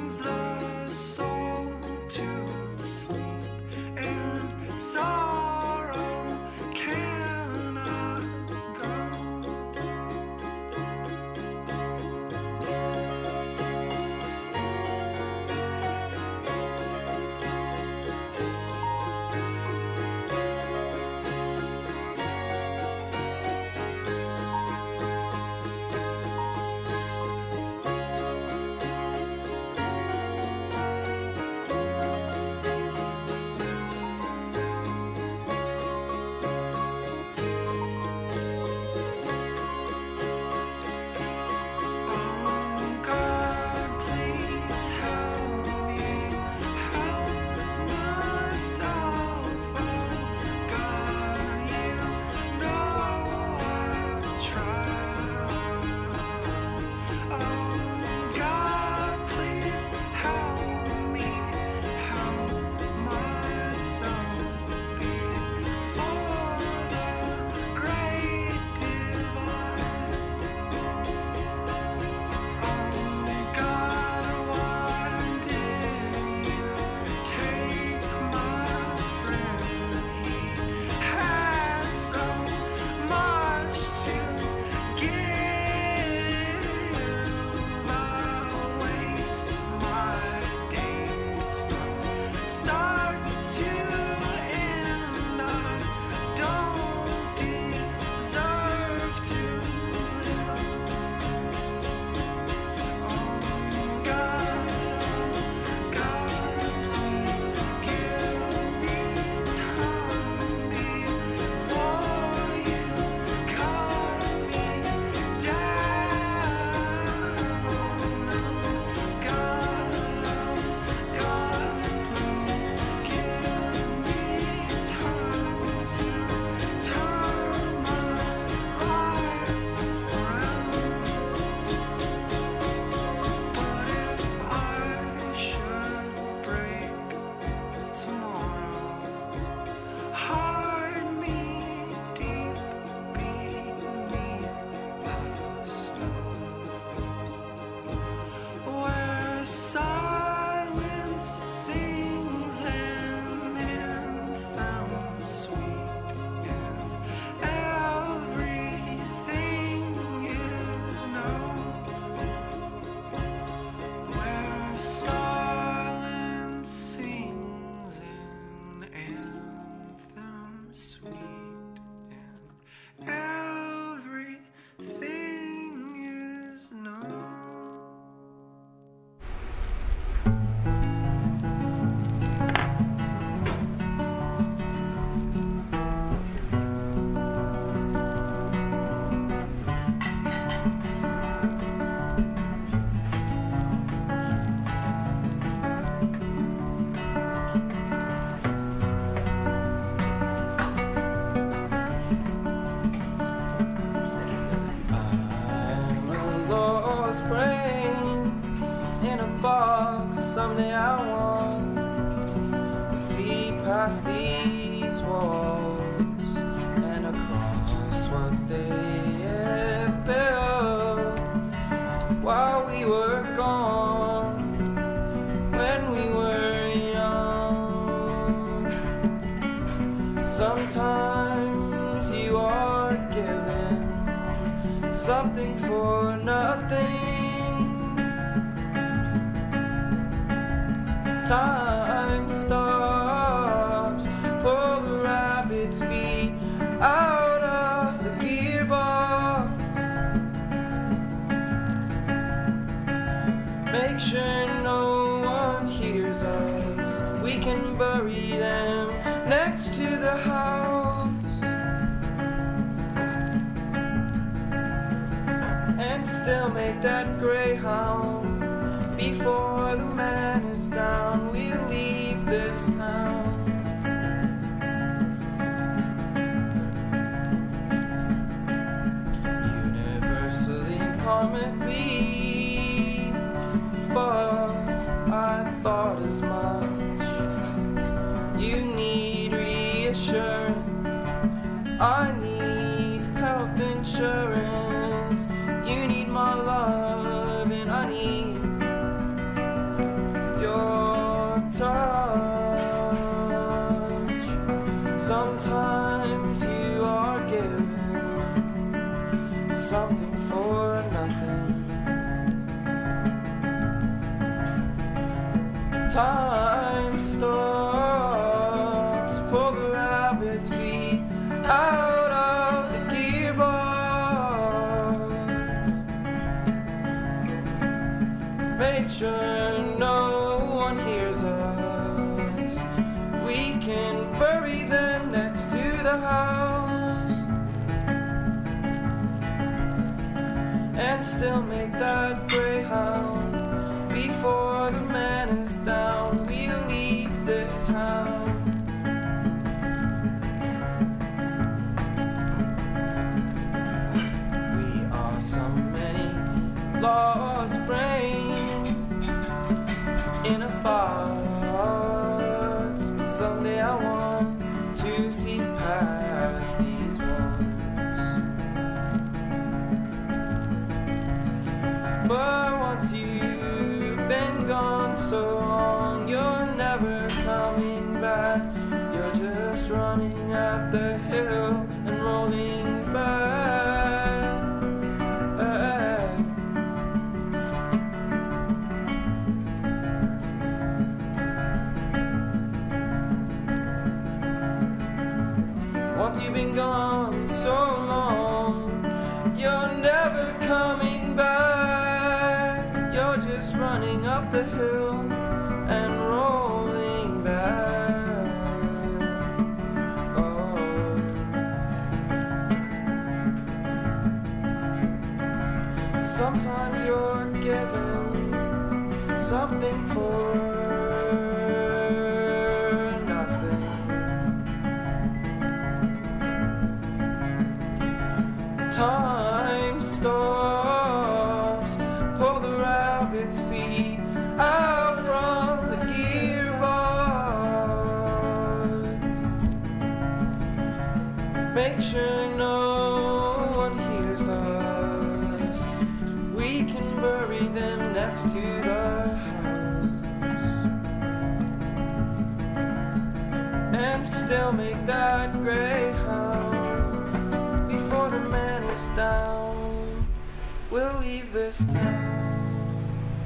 sings the soul to sleep, and sorrow cannot go. Oh God, please help me help myself. Oh God, you know I've tried. Oh God, please help me help myself before the great divide. Oh God, why did you take my friend? He had so much to give. I waste my days from start to end. I don't deserve to live. Oh God, please give me time before you cut me down. God, please give me time to turn my life around. But if I should break tomorrow, hide me deep beneath the snow, where silence sings an anthem sweet, and everything is known. Where silence sings an anthem sweet, and everything is known. I'm a lost brain in a box. Someday I want to see past these walls and across what they have built while we were gone, when we were young. Sometimes you are given something for nothing. Time stops, pull the rabbit's feet out of the gearbox. Make sure no one hears us. We can bury them next to the house and still make that greyhound before the man is down. We'll leave this town. Universally, comically, for I thought as much. You need reassurance. I need health insurance. You need my love, and I need Time stops, pull the rabbit's feet out of the gearbox. Make sure no one hears us. We can bury them next to the house and still make that greyhound. Before the man is down, we'll leave this town. We are so many lost brains in a box, but someday I want to see past these walls. But once you've been gone so long, you're never coming back. You're just running up the hill and rolling back. Once you've been gone so long, you're never coming back. You're just running up the hill and rolling back. Oh. Sometimes you're given something for nothing. Time stops, pull the rabbit's feet out from the gearbox. Make sure no one hears us. We can bury them next to the house and still make that greyhound. Before the man is down, we'll leave this town.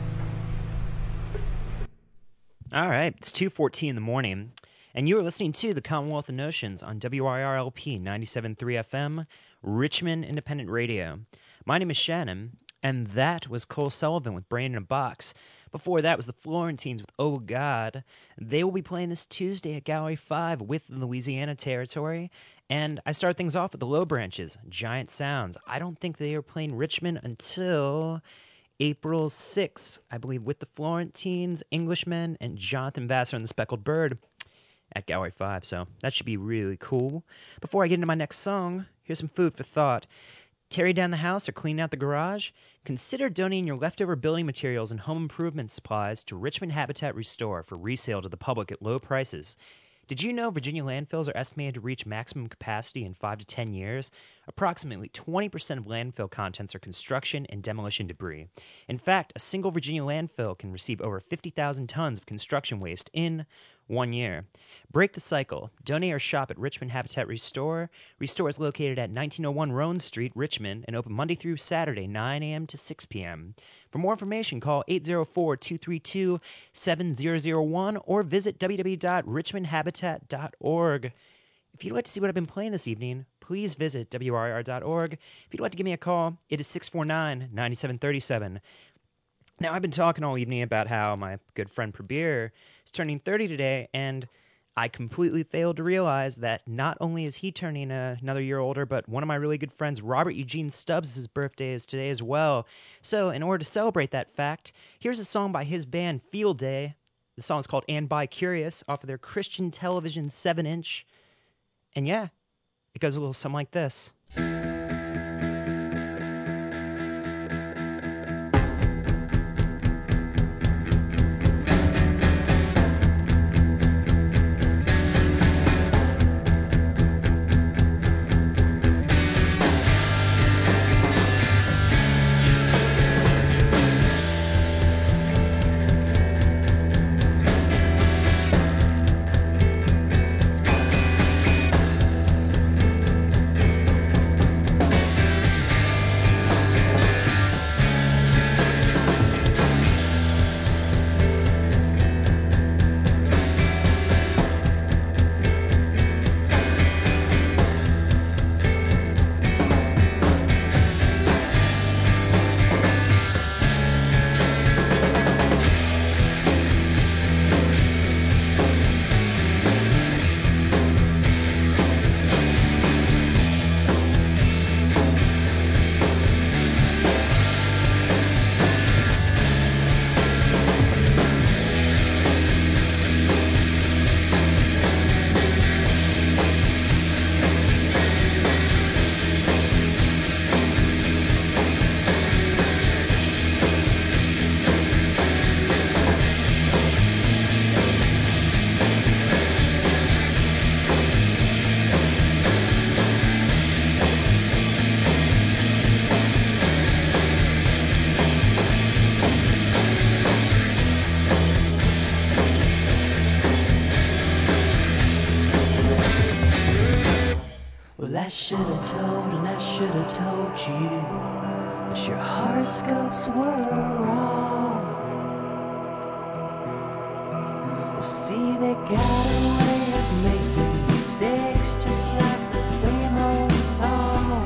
All right, it's 2:14 in the morning, and you are listening to the Commonwealth of Notions on WIRLP 97.3 FM, Richmond Independent Radio. My name is Shannon, and that was Cole Sullivan with Brain in a Box. Before that was the Florentines with Oh God. They will be playing this Tuesday at Gallery 5 with the Louisiana Territory. And I start things off with the Low Branches, Giant Sounds. I don't think they are playing Richmond until April 6th, I believe, with the Florentines, Englishmen, and Jonathan Vassar and the Speckled Bird at Gallery 5. So that should be really cool. Before I get into my next song, here's some food for thought. Tearing down the house or cleaning out the garage? Consider donating your leftover building materials and home improvement supplies to Richmond Habitat Restore for resale to the public at low prices. Did you know Virginia landfills are estimated to reach maximum capacity in 5 to 10 years? Approximately 20% of landfill contents are construction and demolition debris. In fact, a single Virginia landfill can receive over 50,000 tons of construction waste in 1 year. Break the cycle. Donate or shop at Richmond Habitat Restore. Restore is located at 1901 Roan Street, Richmond, and open Monday through Saturday, 9 a.m. to 6 p.m. For more information, call 804-232-7001 or visit www.richmondhabitat.org. If you'd like to see what I've been playing this evening, please visit WRIR.org. If you'd like to give me a call, it is 649-9737. Now, I've been talking all evening about how my good friend Prabir is turning 30 today, and I completely failed to realize that not only is he turning another year older, but one of my really good friends, Robert Eugene Stubbs' birthday is today as well. So, in order to celebrate that fact, here's a song by his band Field Day. The song is called And By Curious off of their Christian Television 7-inch. And yeah, it goes a little something like this. should have told and I should have told you that your horoscopes were wrong. Well, see, they got a way of making mistakes just like the same old song.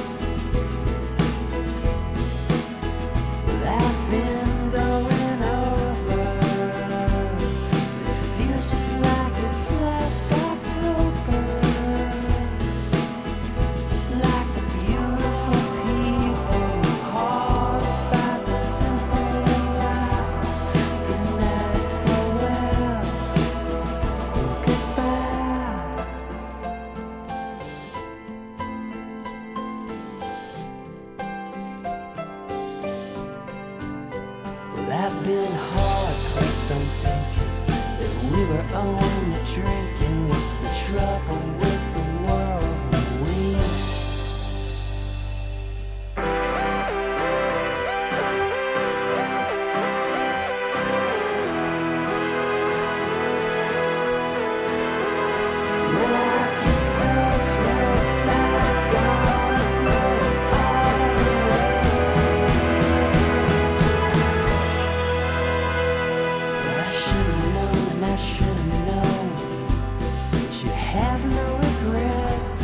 Well, I've been going over, it feels just like it's last October. Just like the beautiful people, horrified the simple life. Good night, farewell, and goodbye. Well, I've been hard-pressed on thinking that we were only drinking. What's the trouble with the world, Louise? When I get so close, I'm gonna throw it all away. But I should've known and I should've known that you have no regrets.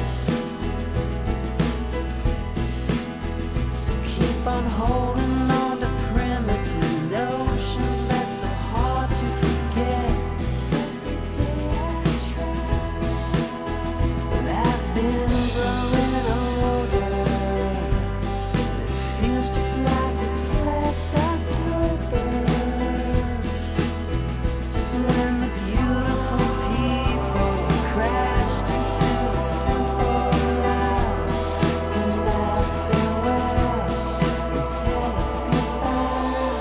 So keep on holding on to primitive notions that's so hard to forget. Every day I try, but I've been growing older. It feels just like it's last October. Just when the beautiful people crashed into a simple life. Good night, farewell, and tell us goodbye.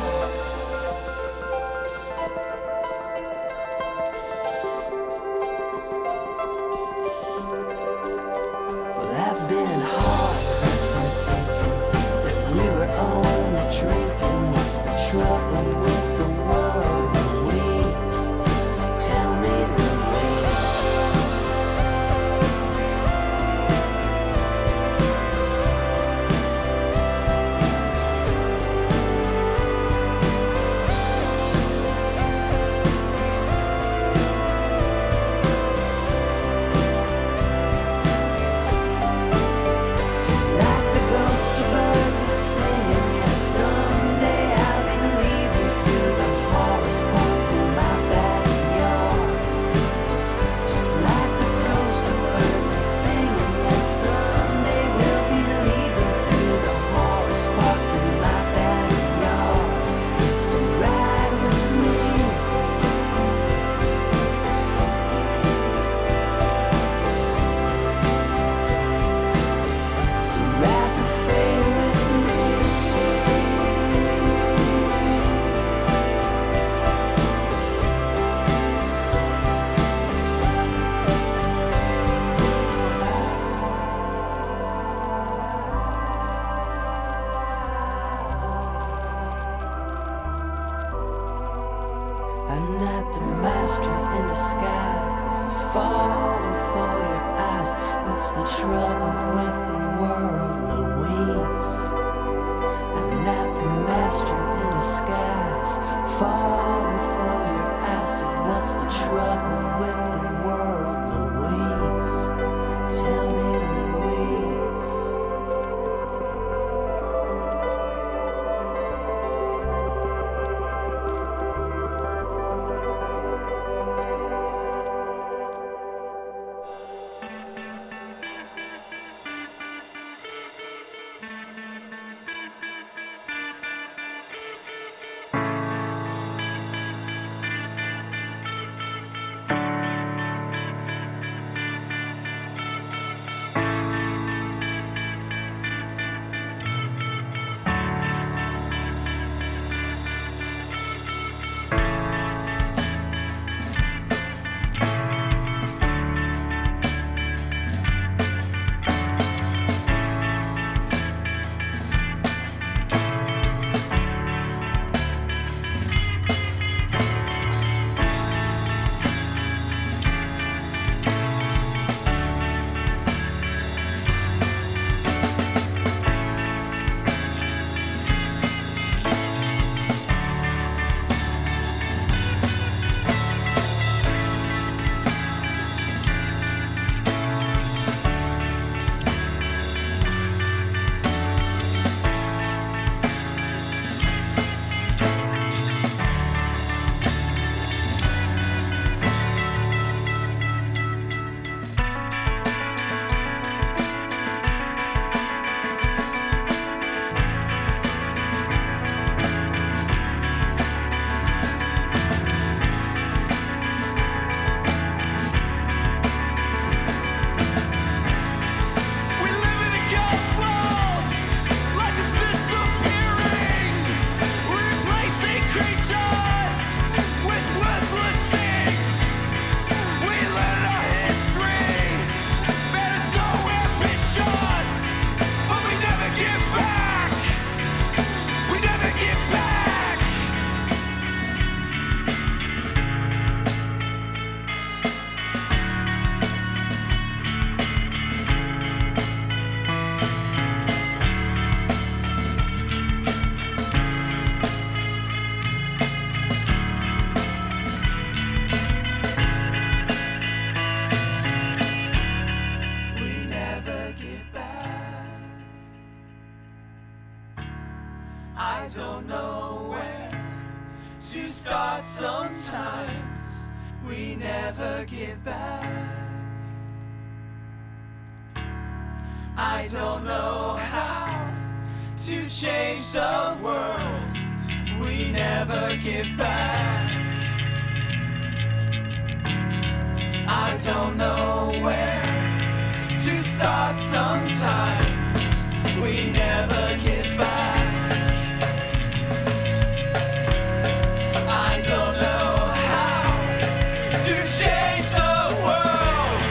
Well, I've been hard-pressed on thinking that we were only drinking. What's the trouble with the world, Louise? Tell me, Louise. Just like the ghost of birds are singing, yes, someday I'll be leaving through the Horace Park in my backyard. Just like the ghost of birds are singing, yes, someday we'll be leaving through the Horace Park in my backyard. So ride with me. So ride the fade with me. I'm not the master in disguise, falling for your eyes. What's the trouble with the world, Louise? I'm not the master in disguise, falling for your eyes. So what's the trouble with the world, Louise? Tell me, Louise. sometimes we never give back. I don't know how to change the world. We never give back. I don't know where to start sometimes. We never give back. I don't know how to change the world.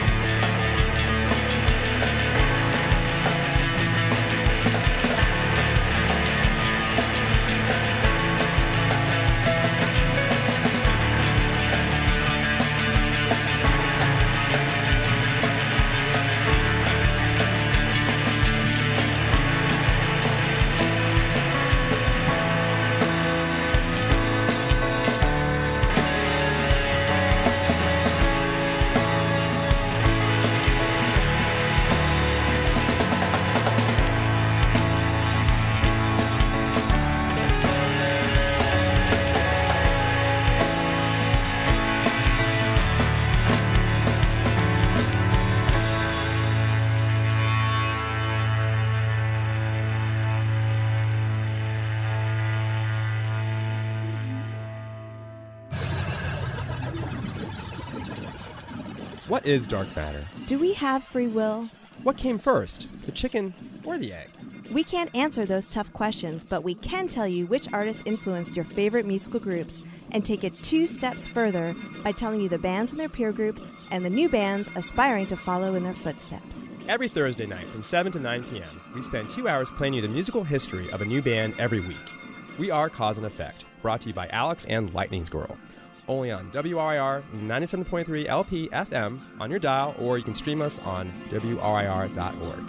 What is dark matter? Do we have free will? What came first, the chicken or the egg? We can't answer those tough questions, but we can tell you which artists influenced your favorite musical groups and take it 2 steps further by telling you the bands in their peer group and the new bands aspiring to follow in their footsteps. Every Thursday night from 7 to 9 p.m., we spend 2 hours playing you the musical history of a new band every week. We are Cause and Effect, brought to you by Alex and Lightning Squirrel. Only on WRIR 97.3 LP FM on your dial, or you can stream us on WRIR.org.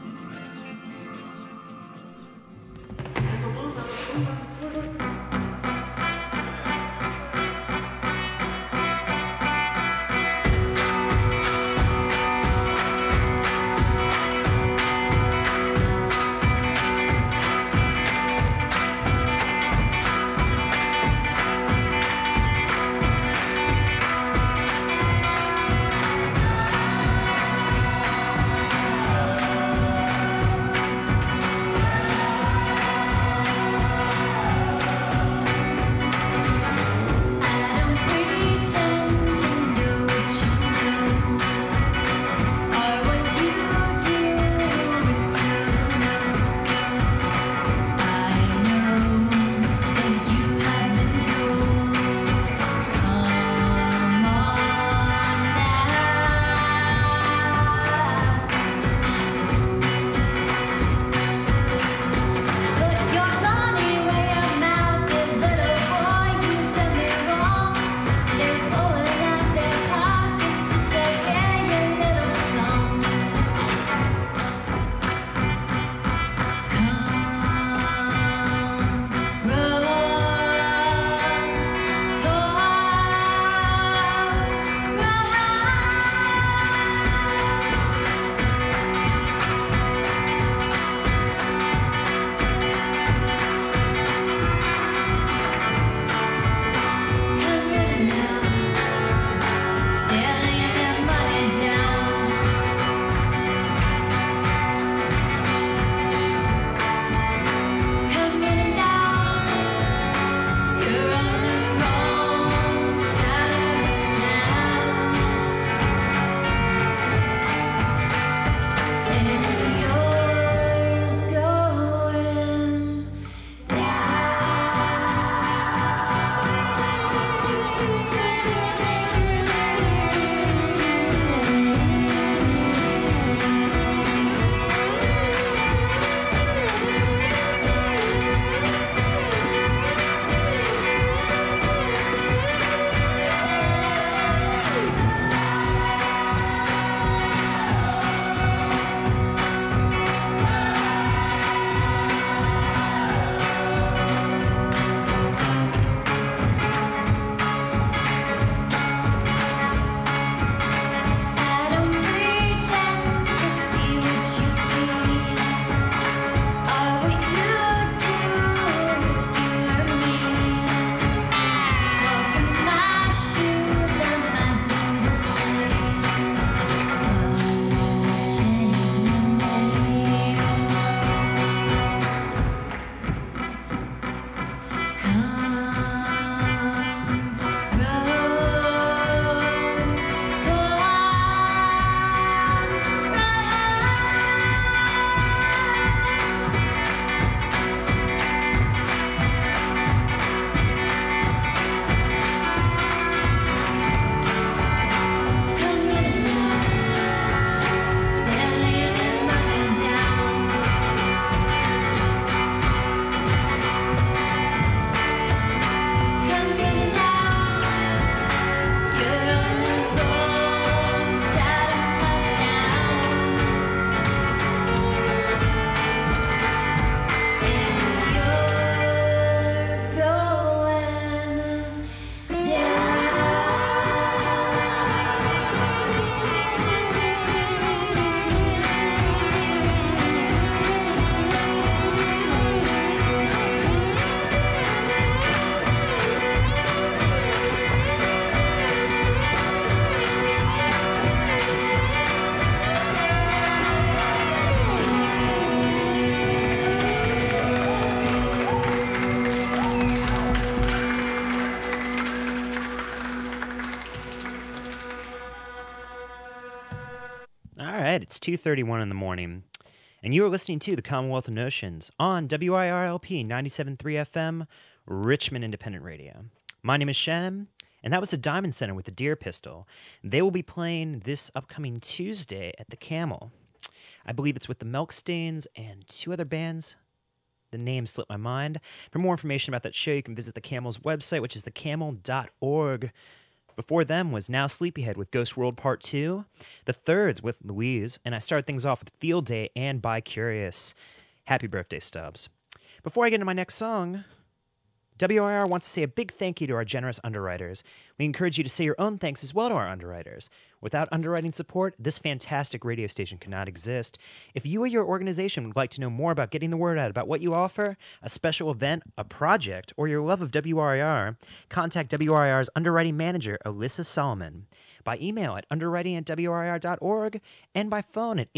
right, it's 2:31 in the morning, and you are listening to the Commonwealth of Notions on WIRLP 97.3 FM, Richmond Independent Radio. My name is Shannon, and that was the Diamond Center with the Deer Pistol. They will be playing this upcoming Tuesday at the Camel. I believe it's with the Milk Stains and two other bands. The name slipped my mind. For more information about that show, you can visit the Camel's website, which is thecamel.org. Before them was Now Sleepyhead with Ghost World Part 2, The Thirds with Louise, and I started things off with Field Day and Bi Curious. Happy birthday, Stubbs. Before I get into my next song, WIR wants to say a big thank you to our generous underwriters. We encourage you to say your own thanks as well to our underwriters. Without underwriting support, this fantastic radio station could not exist. If you or your organization would like to know more about getting the word out about what you offer, a special event, a project, or your love of WIR, contact WIR's underwriting manager, Alyssa Solomon, by email at underwriting@WIR.org and by phone at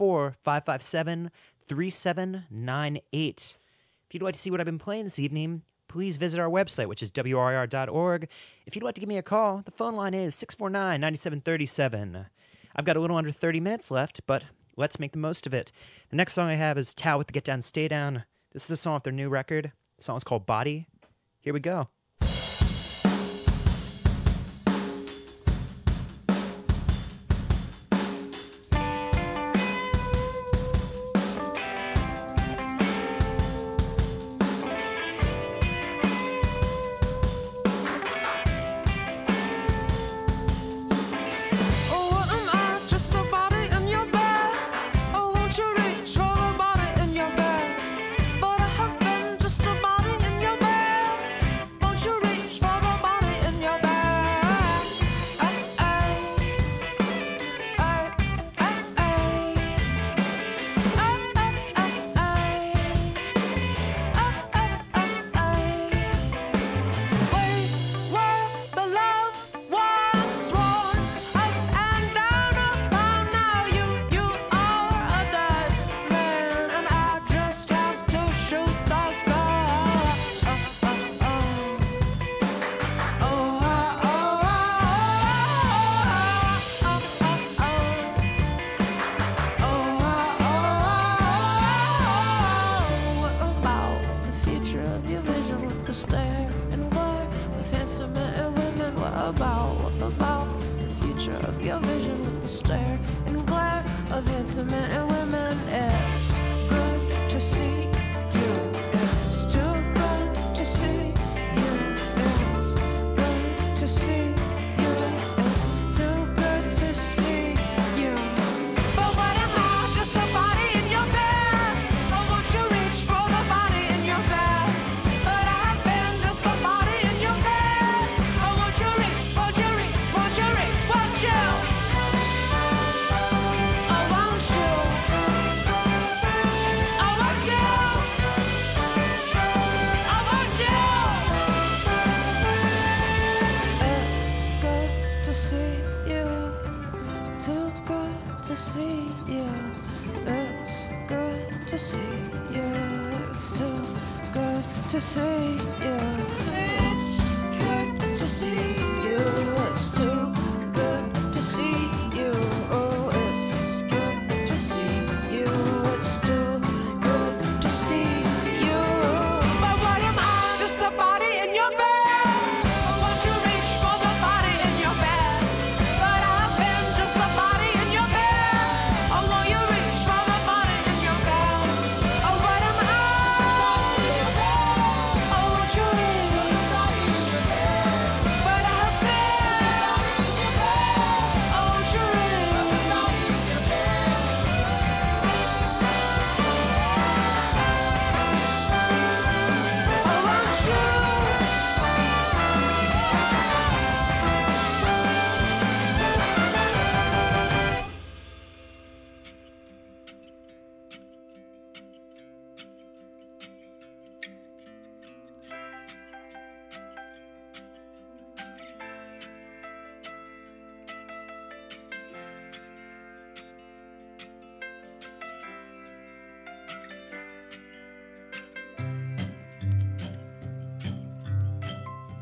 804-557-3798. If you'd like to see what I've been playing this evening, please visit our website, which is WIR.org. If you'd like to give me a call, the phone line is 649-9737. I've got a little under 30 minutes left, but let's make the most of it. The next song I have is Tao with the Get Down, Stay Down. This is a song off their new record. The song is called Body. Here we go.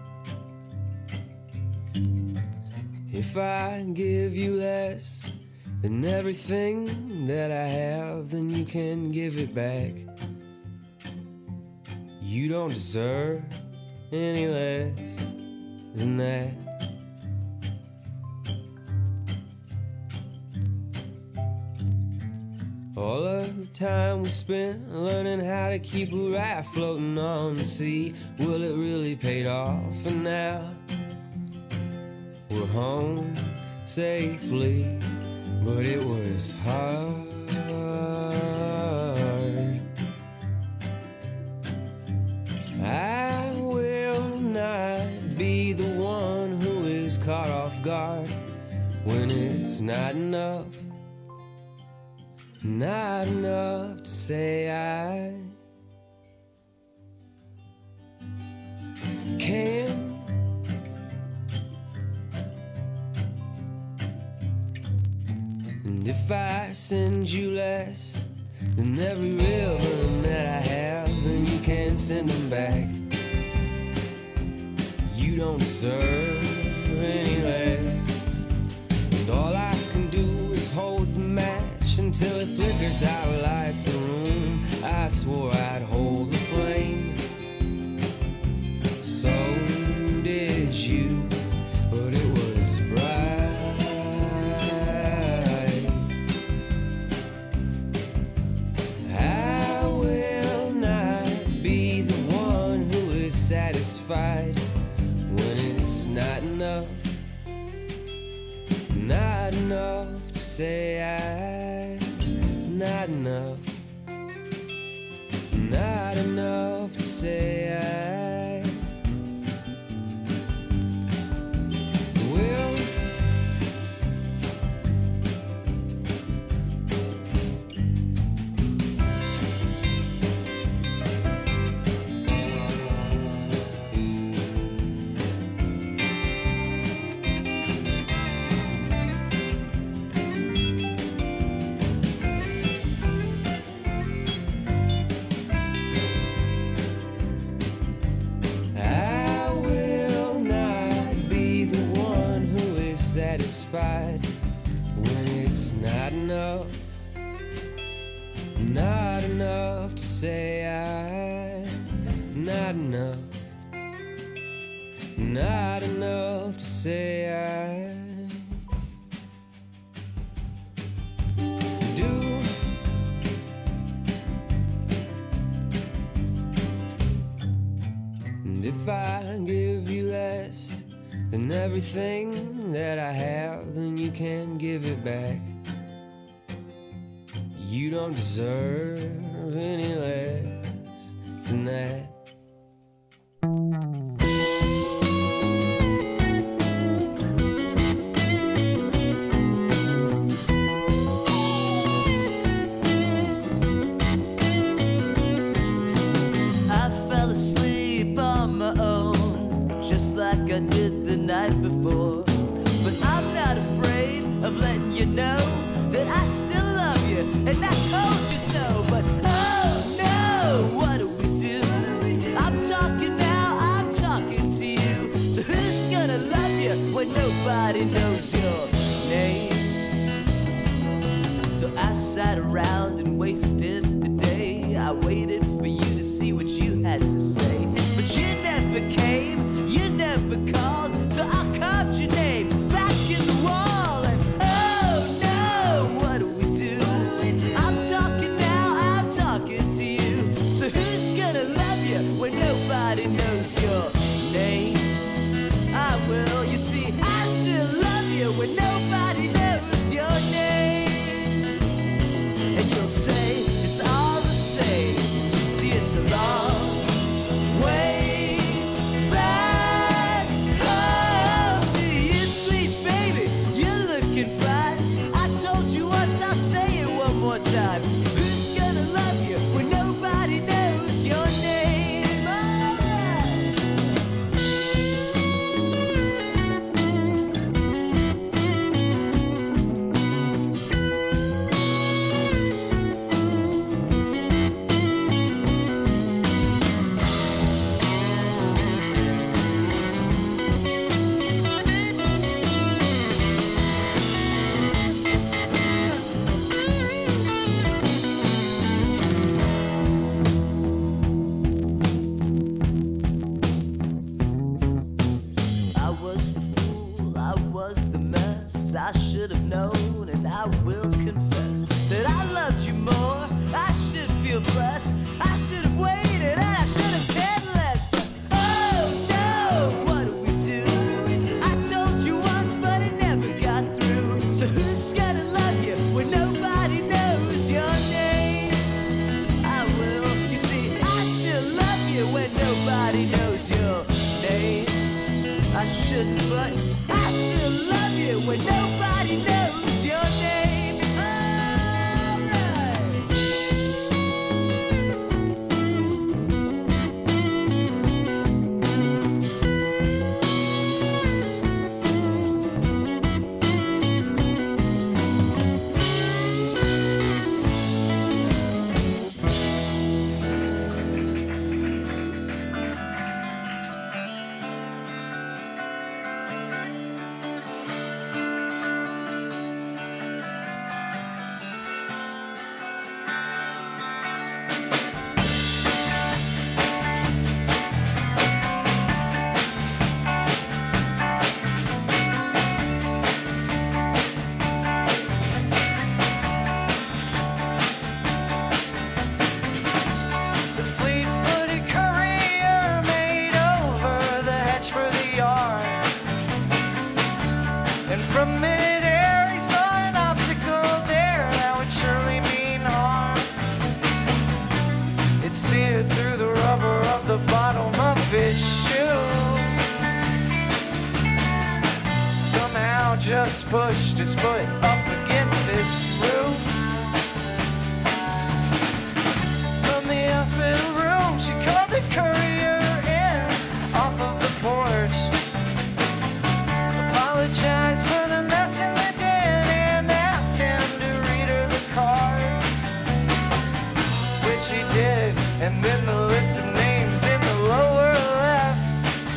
If I give you less, than everything that I have, then you can give it back. You don't deserve any less than that. All of the time we spent learning how to keep a raft floating on the sea, well, it really paid off, and now we're home safely, but it was hard. I will not be the one who is caught off guard when it's not enough to say I can. And if I send you less than every rhythm that I have, then you can send them back. You don't deserve any less. And all I can do is hold the match until it flickers out, lights the room. I swore I'd hold the flame. So did you, but it was bright. I will not be the one who is satisfied when it's not enough to say not enough to say I will. Satisfied when it's not enough to say I, not enough to say I do. And if I give you less than everything that I have, then you can give it back. You don't deserve any less than that. I fell asleep on my own, just like I did the night before. But I'm not afraid of letting you know that I still love you, and I told you so. But oh no, what do we do? I'm talking now, I'm talking to you. So who's gonna love you when nobody knows your name? So I sat around and wasted the day. I waited for you to see what you had to say, but you never came, you never called. So I carved your name back in the wall. And oh no, what do we do? I'm talking now, I'm talking to you. So who's gonna love you when nobody knows your name? I will, you see, I still love you when nobody knows your name. And you'll say it's all the same. See, it's a long way back home. was the mess. I should have known, and I will confess that I loved you more. I should feel blessed. I should have waited, and I should have cared less. But oh no, what do we do? I told you once, but it never got through. So who's gonna love you when nobody knows your name? I will. You see, I still love you when nobody knows your name. I shouldn't, but I still love you when nobody knows your name. The fleet-footed courier made over the hedge for the yard, and from mid-air he saw an obstacle there that would surely mean harm. It seared through the rubber of the bottom of his shoe. Somehow just pushed his foot up against its roof. From the hospital room, she called the courier in off of the porch. Apologized for the mess in the den and asked him to read her the card, which he did. And then the list of names in the lower left.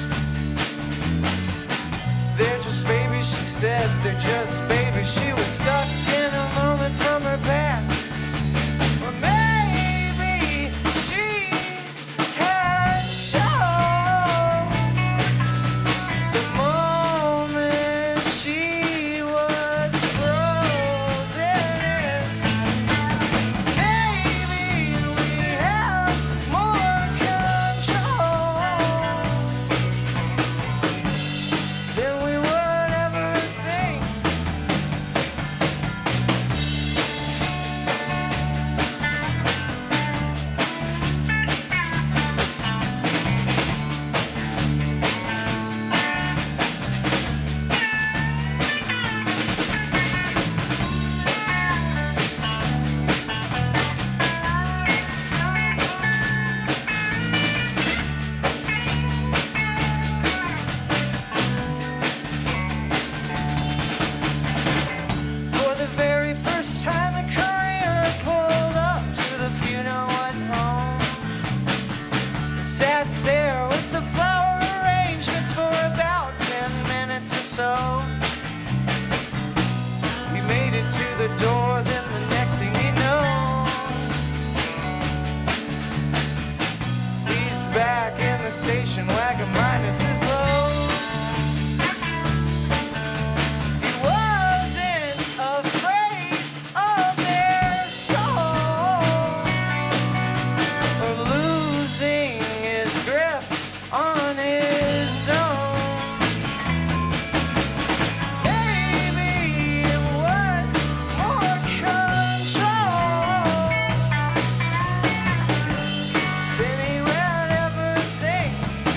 They're just babies, she said, they're just babies. She was stuck in a moment from her past. Or maybe she had shown the moment she was frozen. Maybe we have more control than we would ever think. For the very first time, the courier pulled up to the you-know-what home. Sat there with the flower arrangements for about 10 minutes or so. We made it to the door, then the next thing you know, he's back in the station wagon minus his load. He wasn't afraid of their soul or losing his grip on his own. Maybe it was more control than he would ever think.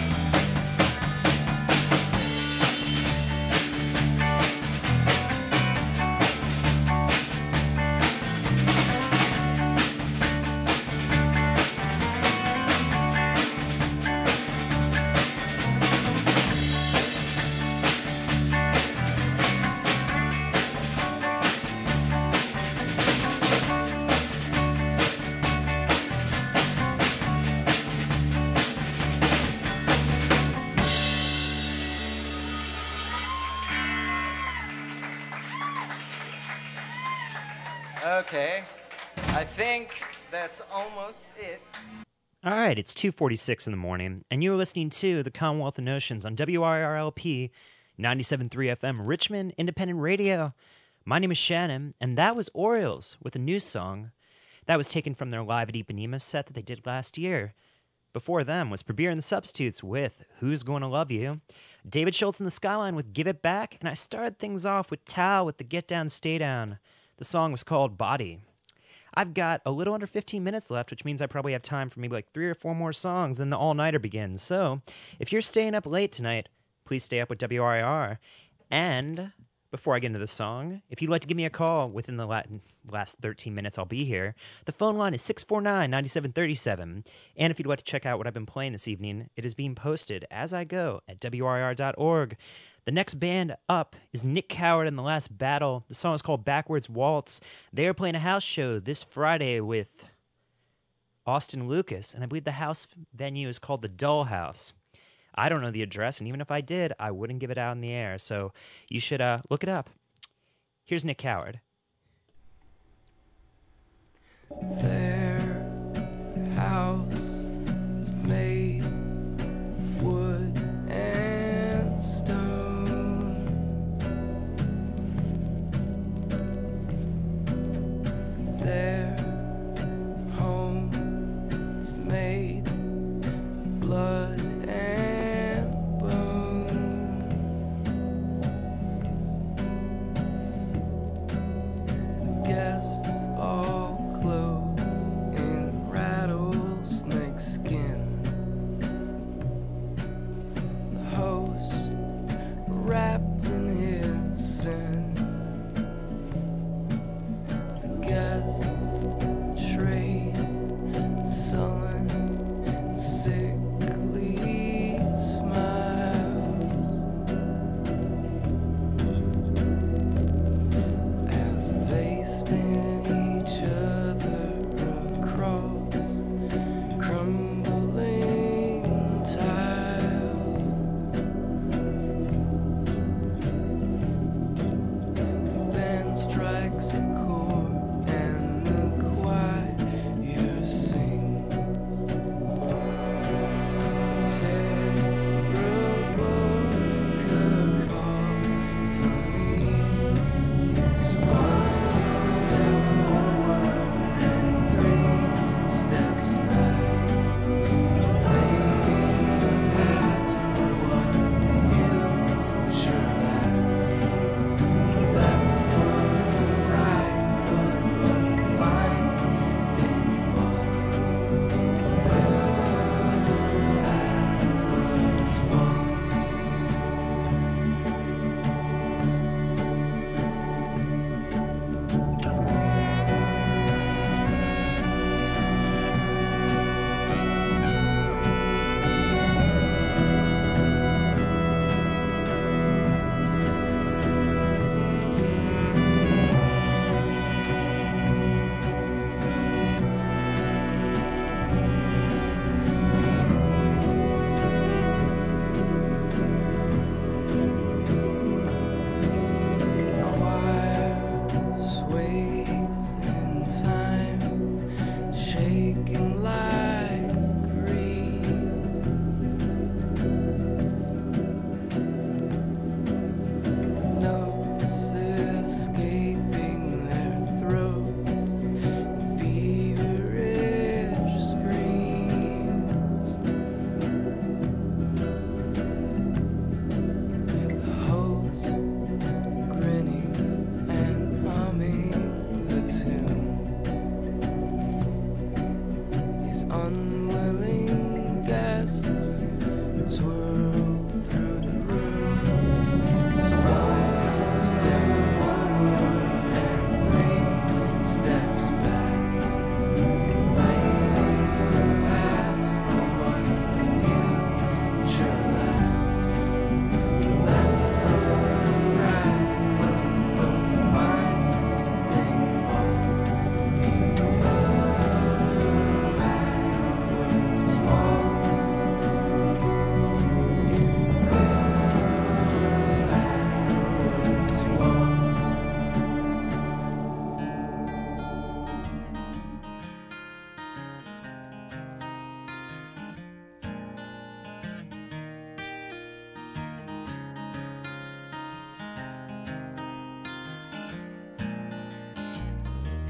Okay, I think that's almost it. All right, it's 2:46 in the morning, and you're listening to the Commonwealth of Notions on WIRLP 97.3 FM, Richmond Independent Radio. My name is Shannon, and that was Orioles with a new song. That was taken from their Live at Ipanema set that they did last year. Before them was Prabir and the Substitutes with Who's Gonna Love You, David Schultz and the Skyline with Give It Back, and I started things off with Tao with the Get Down, Stay Down. The song was called Body. I've got a little under 15 minutes left, which means I probably have time for maybe like 3 or 4 more songs, and the all-nighter begins. So, if you're staying up late tonight, please stay up with WRIR. And before I get into the song, if you'd like to give me a call within the last 13 minutes, I'll be here. The phone line is 649-9737. And if you'd like to check out what I've been playing this evening, it is being posted as I go at WRIR.org. The next band up is Nick Coward and The Last Battle. The song is called Backwards Waltz. They are playing a house show this Friday with Austin Lucas, and I believe the house venue is called the Dull House. I don't know the address, and even if I did, I wouldn't give it out in the air, so you should look it up. Here's Nick Coward. Their house is made of wood and stone. Their home is made of blood and bone. Guests all clothed in rattlesnake skin.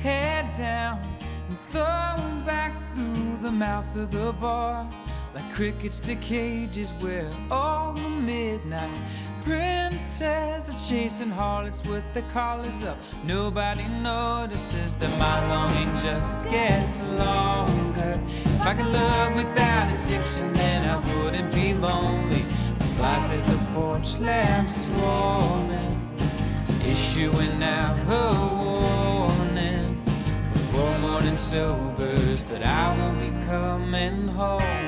head down and thrown back through the mouth of the bar, like crickets to cages where all the midnight princess are chasing harlots with their collars up. Nobody notices that my longing just gets longer. If I could love without addiction, then I wouldn't be lonely. The flies at the porch lamp swarming, issuing out a warning for morning sobers that I won't be coming home.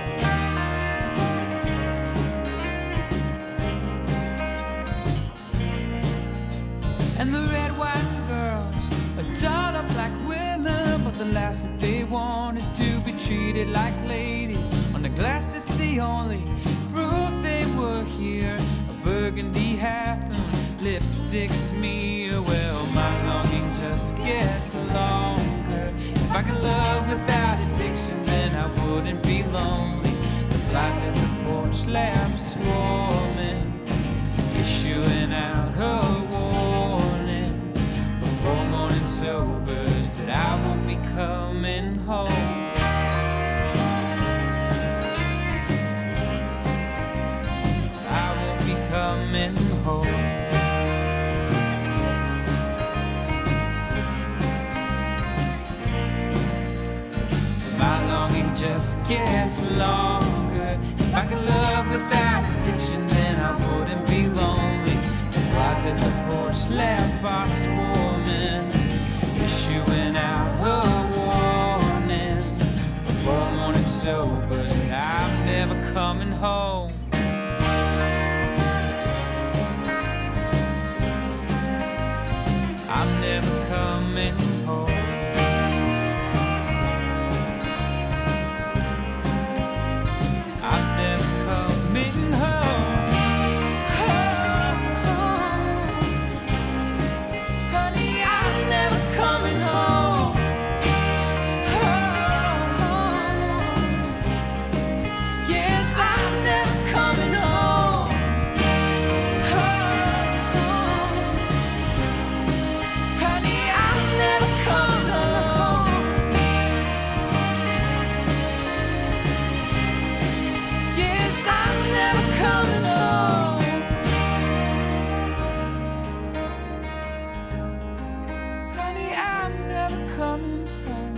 And the red wine girls are dolled up like women, but the last that they want is to be treated like ladies. On the glass it's the only proof they were here. A burgundy hat and lipstick smear. Well, my longing just gets longer. If I could love without addiction, then I wouldn't be lonely. The flies at the porch lamp swarming, issuing out a warning before morning sobers that I won't be coming home. I won't be coming home. My longing just gets longer. If I could love without addiction, then I wouldn't be lonely. The flies at the porch lamp are swarming, issuing out a warning before morning sobers that I'm never coming home. I'm never coming home. I'm never coming home. Honey, I'm never coming home. Yes, I'm never coming home. Honey, I'm never coming home. Yes, I'm never coming home. Honey, I'm never coming home.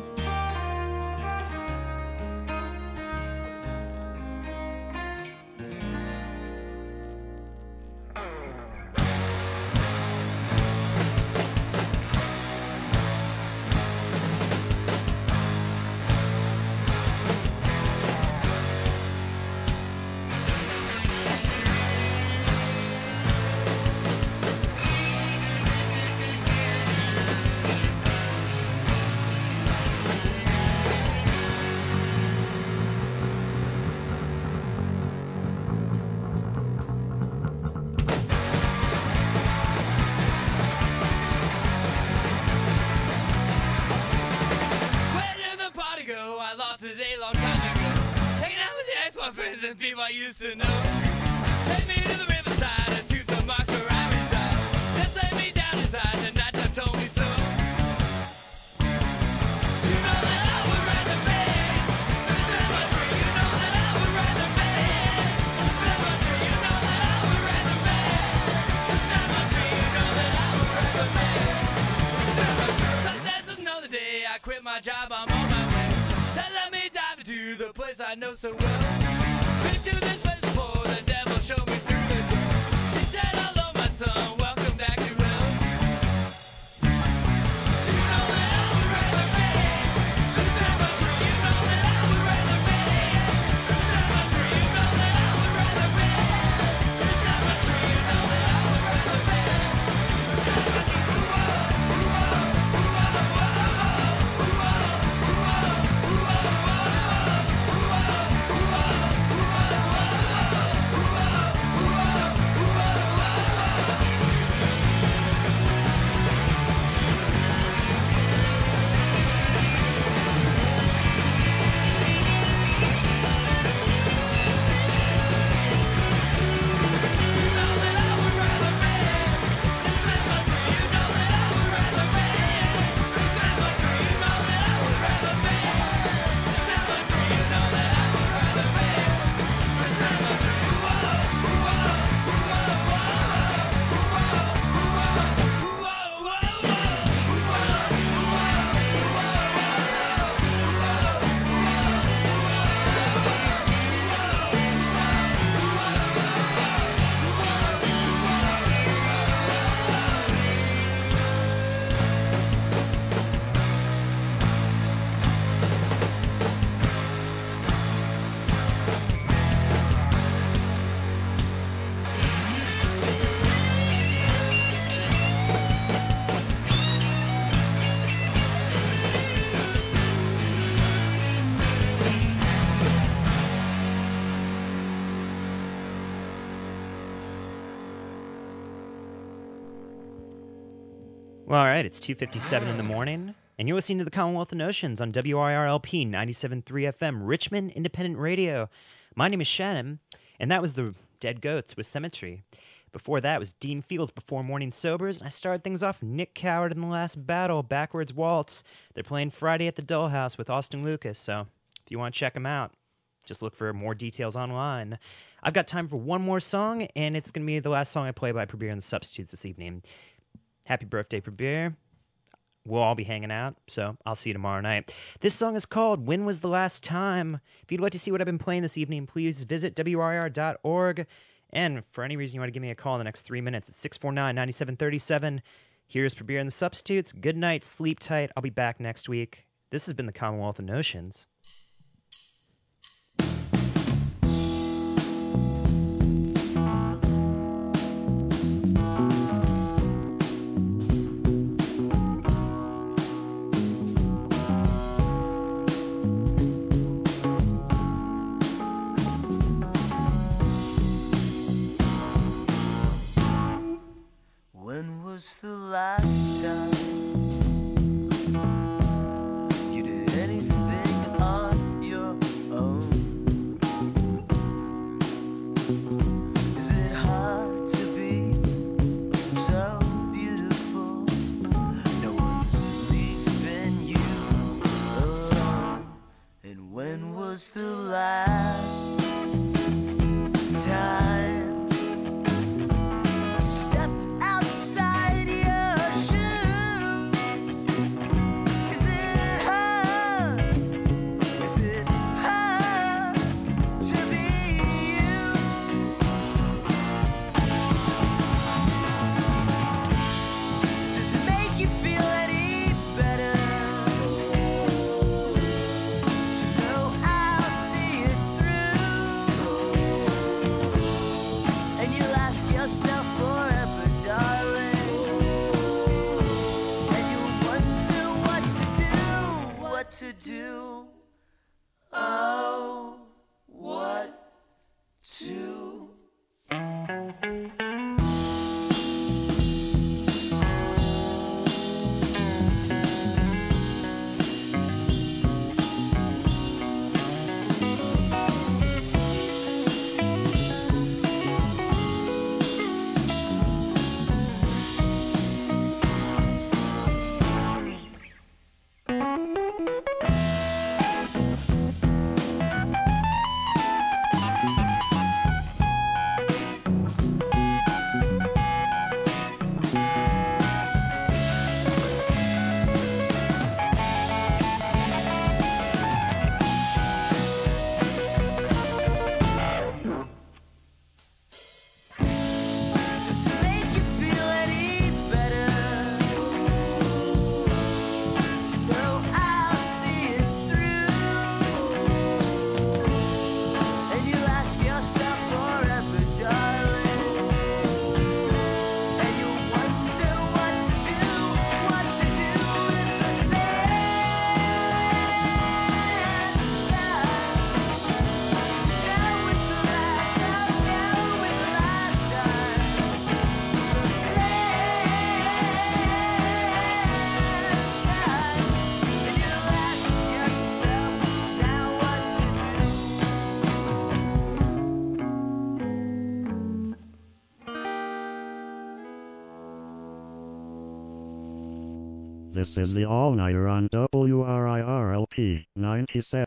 Where did the party go? I lost it a long time ago. Hanging out with the ex-boyfriends and people I used to know. Take me to the riverside and to some marks where I reside. Just lay me down inside, the night time told me so. You know that I would rather be in the cemetery. You know that I would rather be in the cemetery. You know that I would rather be in the cemetery. You know that I would rather be in the cemetery. Sometimes another day I quit my job, I'm on my way. Then let me dive into the place I know so well. Been to this place before, the devil showed me through the door. He said, hello my son, welcome back to hell. You know that I would rather be in the cemetery. You know that I would rather be in the cemetery. You know that I would rather be in the cemetery. You know that I would rather be in the cemetery. Well, all right, it's 2:57 in the morning, and you're listening to the Commonwealth of Notions on WIRLP 97.3 FM, Richmond Independent Radio. My name is Shannon, and that was the Dead Goats with Cemetery. Before that was Dean Fields Before Morning Sobers, and I started things off Nick Coward in The Last Battle, Backwards Waltz. They're playing Friday at the Dollhouse with Austin Lucas, so if you want to check them out, just look for more details online. I've got time for one more song, and it's going to be the last song I play by Prabir and the Substitutes this evening. Happy birthday, Prabir. We'll all be hanging out, so I'll see you tomorrow night. This song is called When Was the Last Time? If you'd like to see what I've been playing this evening, please visit WIR.org. And for any reason you want to give me a call in the next 3 minutes, it's 649-9737. Here's Prabir and the Substitutes. Good night, sleep tight. I'll be back next week. This has been the Commonwealth of Notions. When was the last time you did anything on your own? Is it hard to be so beautiful? No one's leaving you alone. And when was the last time stepped outside your shoes? Is it hard? Is it hard to be you? Does it make you feel any better to know I'll see it through? And you'll ask yourself forever, darling, and you'll wonder what to do, oh, what to. Does it make you feel any better to know I'll see it through? And you'll ask yourself forever, darling, and you'll wonder what to do with the last time. Now with the last time, now with the last time. Last time, and you'll ask yourself now what to do. This is the All-Nighter on WRIRLP 97.